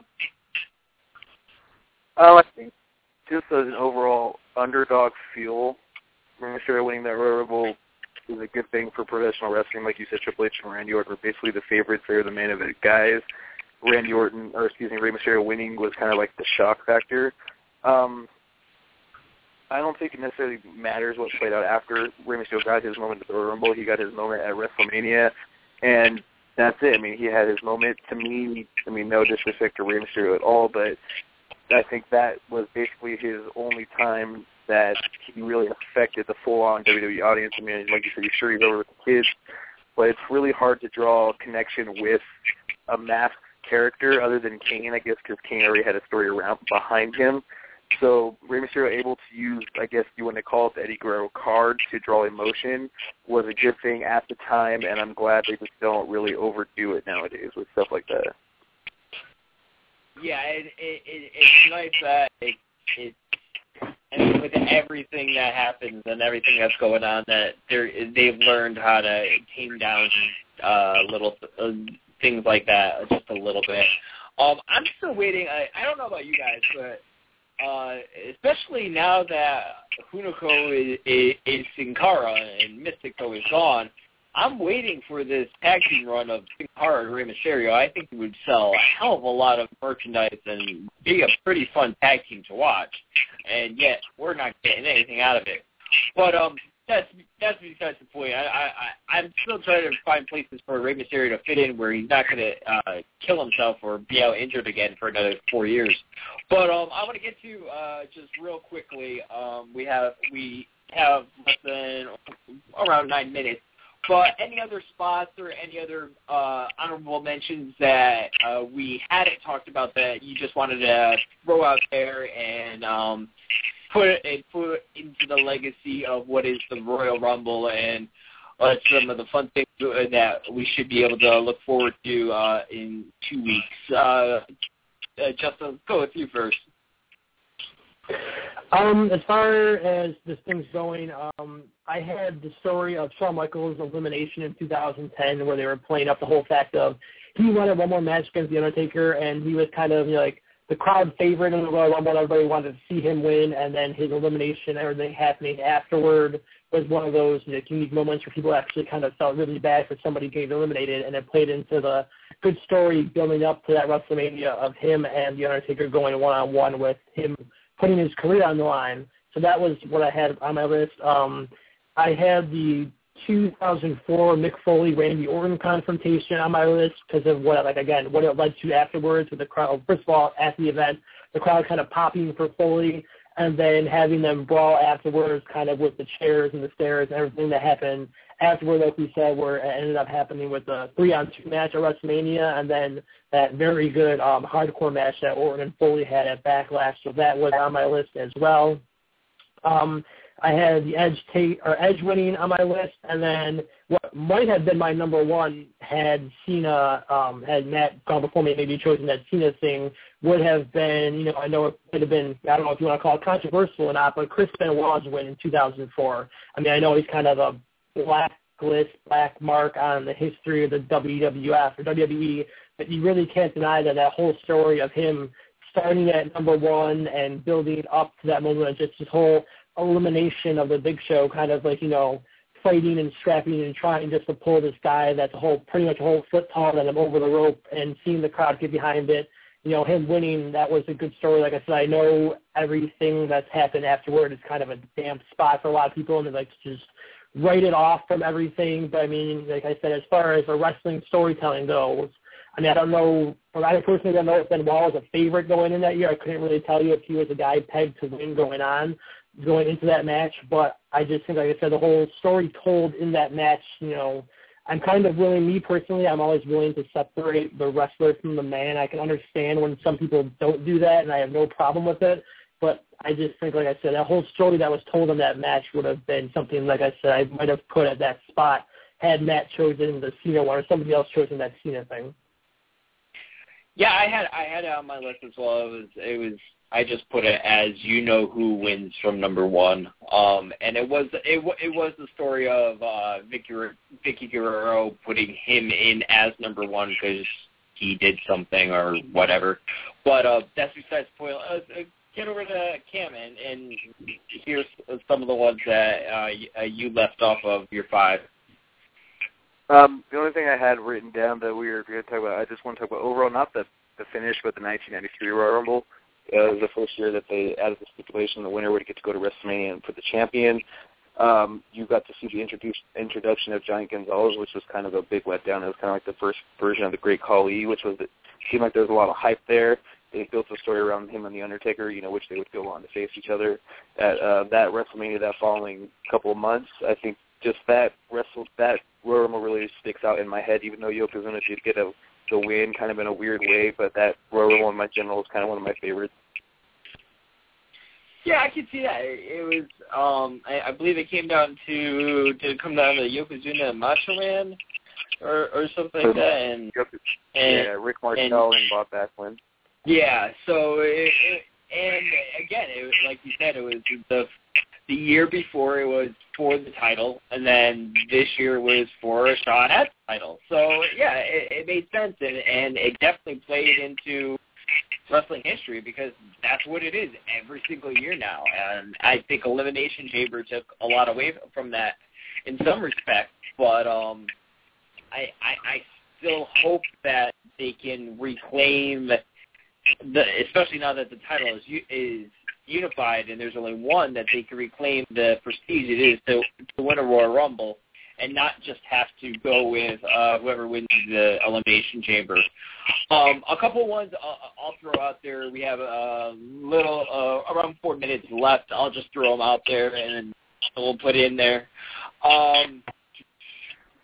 I think just as an overall underdog feel, Rey Mysterio winning that Royal Rumble is a good thing for professional wrestling. Like you said, Triple H and Randy Orton were basically the favorites. They were the main event guys. Rey Mysterio winning was kind of like the shock factor. I don't think it necessarily matters what played out after. Rey Mysterio got his moment at the Royal Rumble. He got his moment at WrestleMania, and that's it. He had his moment. To me, no disrespect to Rey Mysterio at all, but I think that was basically his only time that he really affected the full-on WWE audience. Like you said, he's sure he's over with the kids, but it's really hard to draw a connection with a masked character other than Kane, I guess, because Kane already had a story behind him. So Rey Mysterio able to use, I guess you want to call it the Eddie Guerrero card to draw emotion was a good thing at the time, and I'm glad they just don't really overdo it nowadays with stuff like that. Yeah, it's nice that with everything that happens and everything that's going on, that they've learned how to tame down little things like that just a little bit. I'm still waiting. I don't know about you guys, but especially now that Hunico is Sin Cara and Mystico is gone, I'm waiting for this tag team run of Sin Cara and Rey Mysterio. I think it would sell a hell of a lot of merchandise and be a pretty fun tag team to watch. And yet, we're not getting anything out of it. But that's besides the point. I'm still trying to find places for Rey Mysterio to fit in where he's not going to kill himself or be out injured again for another 4 years. But I want to get to just real quickly. We have less than around 9 minutes. But any other spots or any other honorable mentions that we hadn't talked about that you just wanted to throw out there and put into the legacy of what is the Royal Rumble and some of the fun things that we should be able to look forward to in 2 weeks? Justin, let's go with you first. As far as this thing's going, I had the story of Shawn Michaels' elimination in 2010 where they were playing up the whole fact of he wanted one more match against The Undertaker, and he was kind of like the crowd favorite in the Royal Rumble. Everybody wanted to see him win, and then his elimination, everything happening afterward was one of those unique moments where people actually kind of felt really bad for somebody getting eliminated, and it played into the good story building up to that WrestleMania of him and The Undertaker going one-on-one with him putting his career on the line. So that was what I had on my list. I had the 2004 Mick Foley-Randy Orton confrontation on my list because of what it led to afterwards with the crowd. First of all, at the event, the crowd kind of popping for Foley, and then having them brawl afterwards kind of with the chairs and the stairs and everything that happened afterward, like we said, where it ended up happening with the 3-on-2 match at WrestleMania, and then that very good hardcore match that Orton and Foley had at Backlash. So that was on my list as well. I had the Edge winning on my list, and then what might have been my number one had Cena, had Matt gone before me, maybe chosen that Cena thing, would have been, I know it could have been, I don't know if you want to call it controversial or not, but Chris Benoit's win in 2004. I mean, I know he's kind of a black mark on the history of the WWF or WWE, but you really can't deny that whole story of him starting at number one and building up to that moment, just his whole elimination of the Big Show, kind of like, fighting and scrapping and trying just to pull this guy that's pretty much a whole foot taller than him over the rope, and seeing the crowd get behind it. Him winning, that was a good story. Like I said, I know everything that's happened afterward is kind of a damp spot for a lot of people, and they like to just write it off from everything. But I mean, like I said, as far as the wrestling storytelling goes, I mean, I don't know. I personally don't know if Benoit was a favorite going in that year. I couldn't really tell you if he was a guy pegged to win going into that match. But I just think, like I said, the whole story told in that match, I'm kind of willing, me personally, I'm always willing to separate the wrestler from the man. I can understand when some people don't do that, and I have no problem with it. But I just think, like I said, that whole story that was told in that match would have been something, like I said, I might have put at that spot had Matt chosen the Cena one or somebody else chosen that Cena thing. Yeah, I had it on my list as well. It was I just put it as who wins from number one. And it was the story of Vicky Guerrero putting him in as number one because he did something or whatever. But that's besides the point. Get over to Cam and here's some of the ones that you left off of your five. The only thing I had written down that we were going to talk about, I just want to talk about overall, not the finish, but the 1993 Royal Rumble. It was the first year that they added the stipulation the winner would get to go to WrestleMania and put the champion. You got to see the introduction of Giant Gonzalez, which was kind of a big letdown. It was kind of like the first version of the Great Khali, which seemed like there was a lot of hype there. They built a story around him and The Undertaker, which they would go on to face each other at that WrestleMania that following couple of months. I think just that Royal Rumble really sticks out in my head, even though Yokozuna did get the win kind of in a weird way, but that Royal Rumble in my general is kind of one of my favorites. Yeah, I could see that. It was, I believe it came down to, did it come down to Yokozuna and Macho Man or something like that? And Rick Martel and Bob Backlund. Yeah, so, and again, it was, like you said, it was the year before it was for the title, and then this year was for Shawn at the title. So, yeah, it made sense, and it definitely played into wrestling history because that's what it is every single year now. And I think Elimination Chamber took a lot away from that in some respects, but I still hope that they can reclaim especially now that the title is unified and there's only one, that they can reclaim the prestige it is to win a Royal Rumble and not just have to go with whoever wins the Elimination Chamber. A couple of ones I'll throw out there. We have a little around 4 minutes left. I'll just throw them out there and we'll put in there.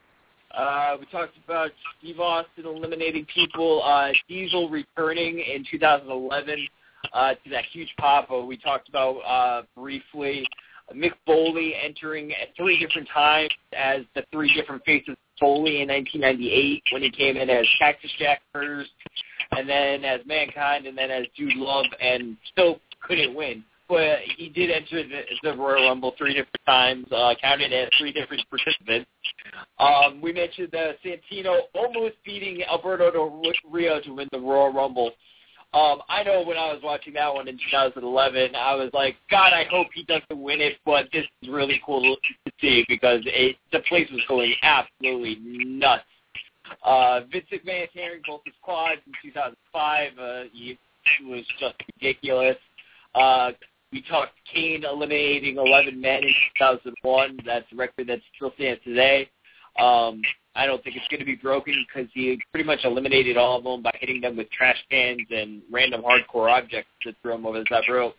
We talked about Steve Austin eliminating people, Diesel returning in 2011 to that huge pop. We talked about briefly Mick Foley entering at 3 different times as the 3 different faces of Foley in 1998 when he came in as Cactus Jack first, and then as Mankind, and then as Dude Love, and still couldn't win. But he did enter the Royal Rumble 3 different times, counted as 3 different participants. We mentioned Santino almost beating Alberto Del Rio to win the Royal Rumble. I know when I was watching that one in 2011, I was like, God, I hope he doesn't win it, but this is really cool to see because the place was going absolutely nuts. Vince McMahon tearing both his quads in 2005. It was just ridiculous. We talked Kane eliminating 11 men in 2001. That's a record that still stands today. I don't think it's going to be broken because he pretty much eliminated all of them by hitting them with trash cans and random hardcore objects to throw them over the top rope.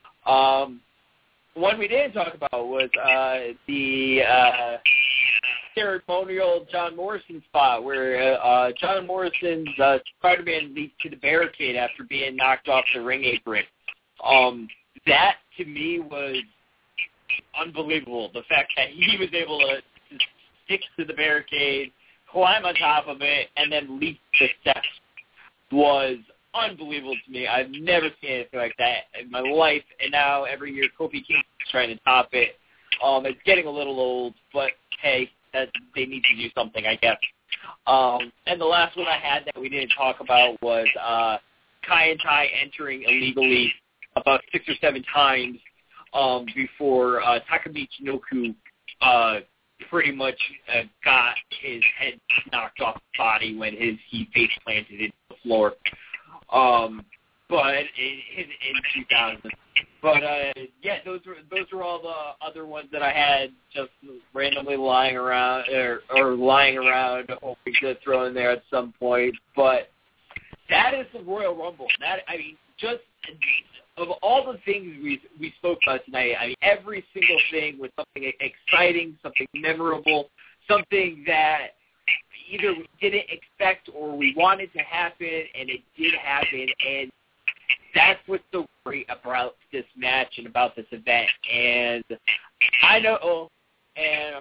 One we didn't talk about was the ceremonial John Morrison spot where John Morrison's Spider-Man leaped to the barricade after being knocked off the ring apron. That, to me, was unbelievable. The fact that he was able to stick to the barricade, climb on top of it, and then leap the steps was unbelievable to me. I've never seen anything like that in my life, and now every year Kofi Kingston is trying to top it. It's getting a little old, but hey, they need to do something, I guess. And the last one I had that we didn't talk about was Kai and Tai entering illegally about 6 or 7 times before Takamichi Inoku pretty much got his head knocked off the body when he face planted into the floor. But in 2000. But yeah, those were all the other ones that I had just randomly lying around or lying around, hoping to throw in there at some point. But that is the Royal Rumble. Just of all the things we spoke about tonight, every single thing was something exciting, something memorable, something that either we didn't expect or we wanted to happen, and it did happen. And that's what's so great about this match and about this event. And I know, and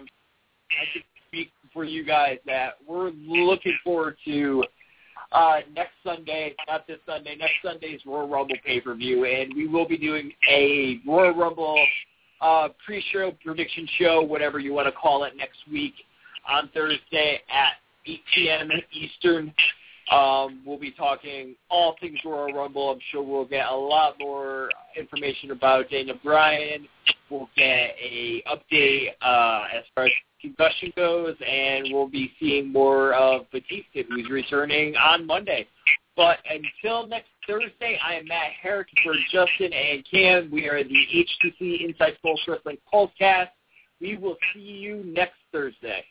I can speak for you guys, that we're looking forward to next Sunday, not this Sunday, next Sunday's Royal Rumble pay-per-view, and we will be doing a Royal Rumble pre-show, prediction show, whatever you want to call it, next week on Thursday at 8 p.m. Eastern. We'll be talking all things Royal Rumble. I'm sure we'll get a lot more information about Daniel Bryan. We'll get a update as far as concussion goes, and we'll be seeing more of Batista, who's returning on Monday. But until next Thursday, I am Matt Herrick for Justin and Cam. We are the HTC Inside Pulse Wrestling Pulsecast. We will see you next Thursday.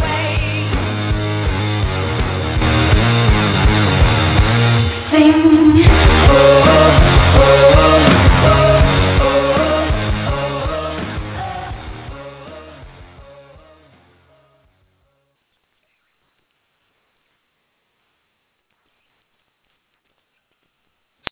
Sing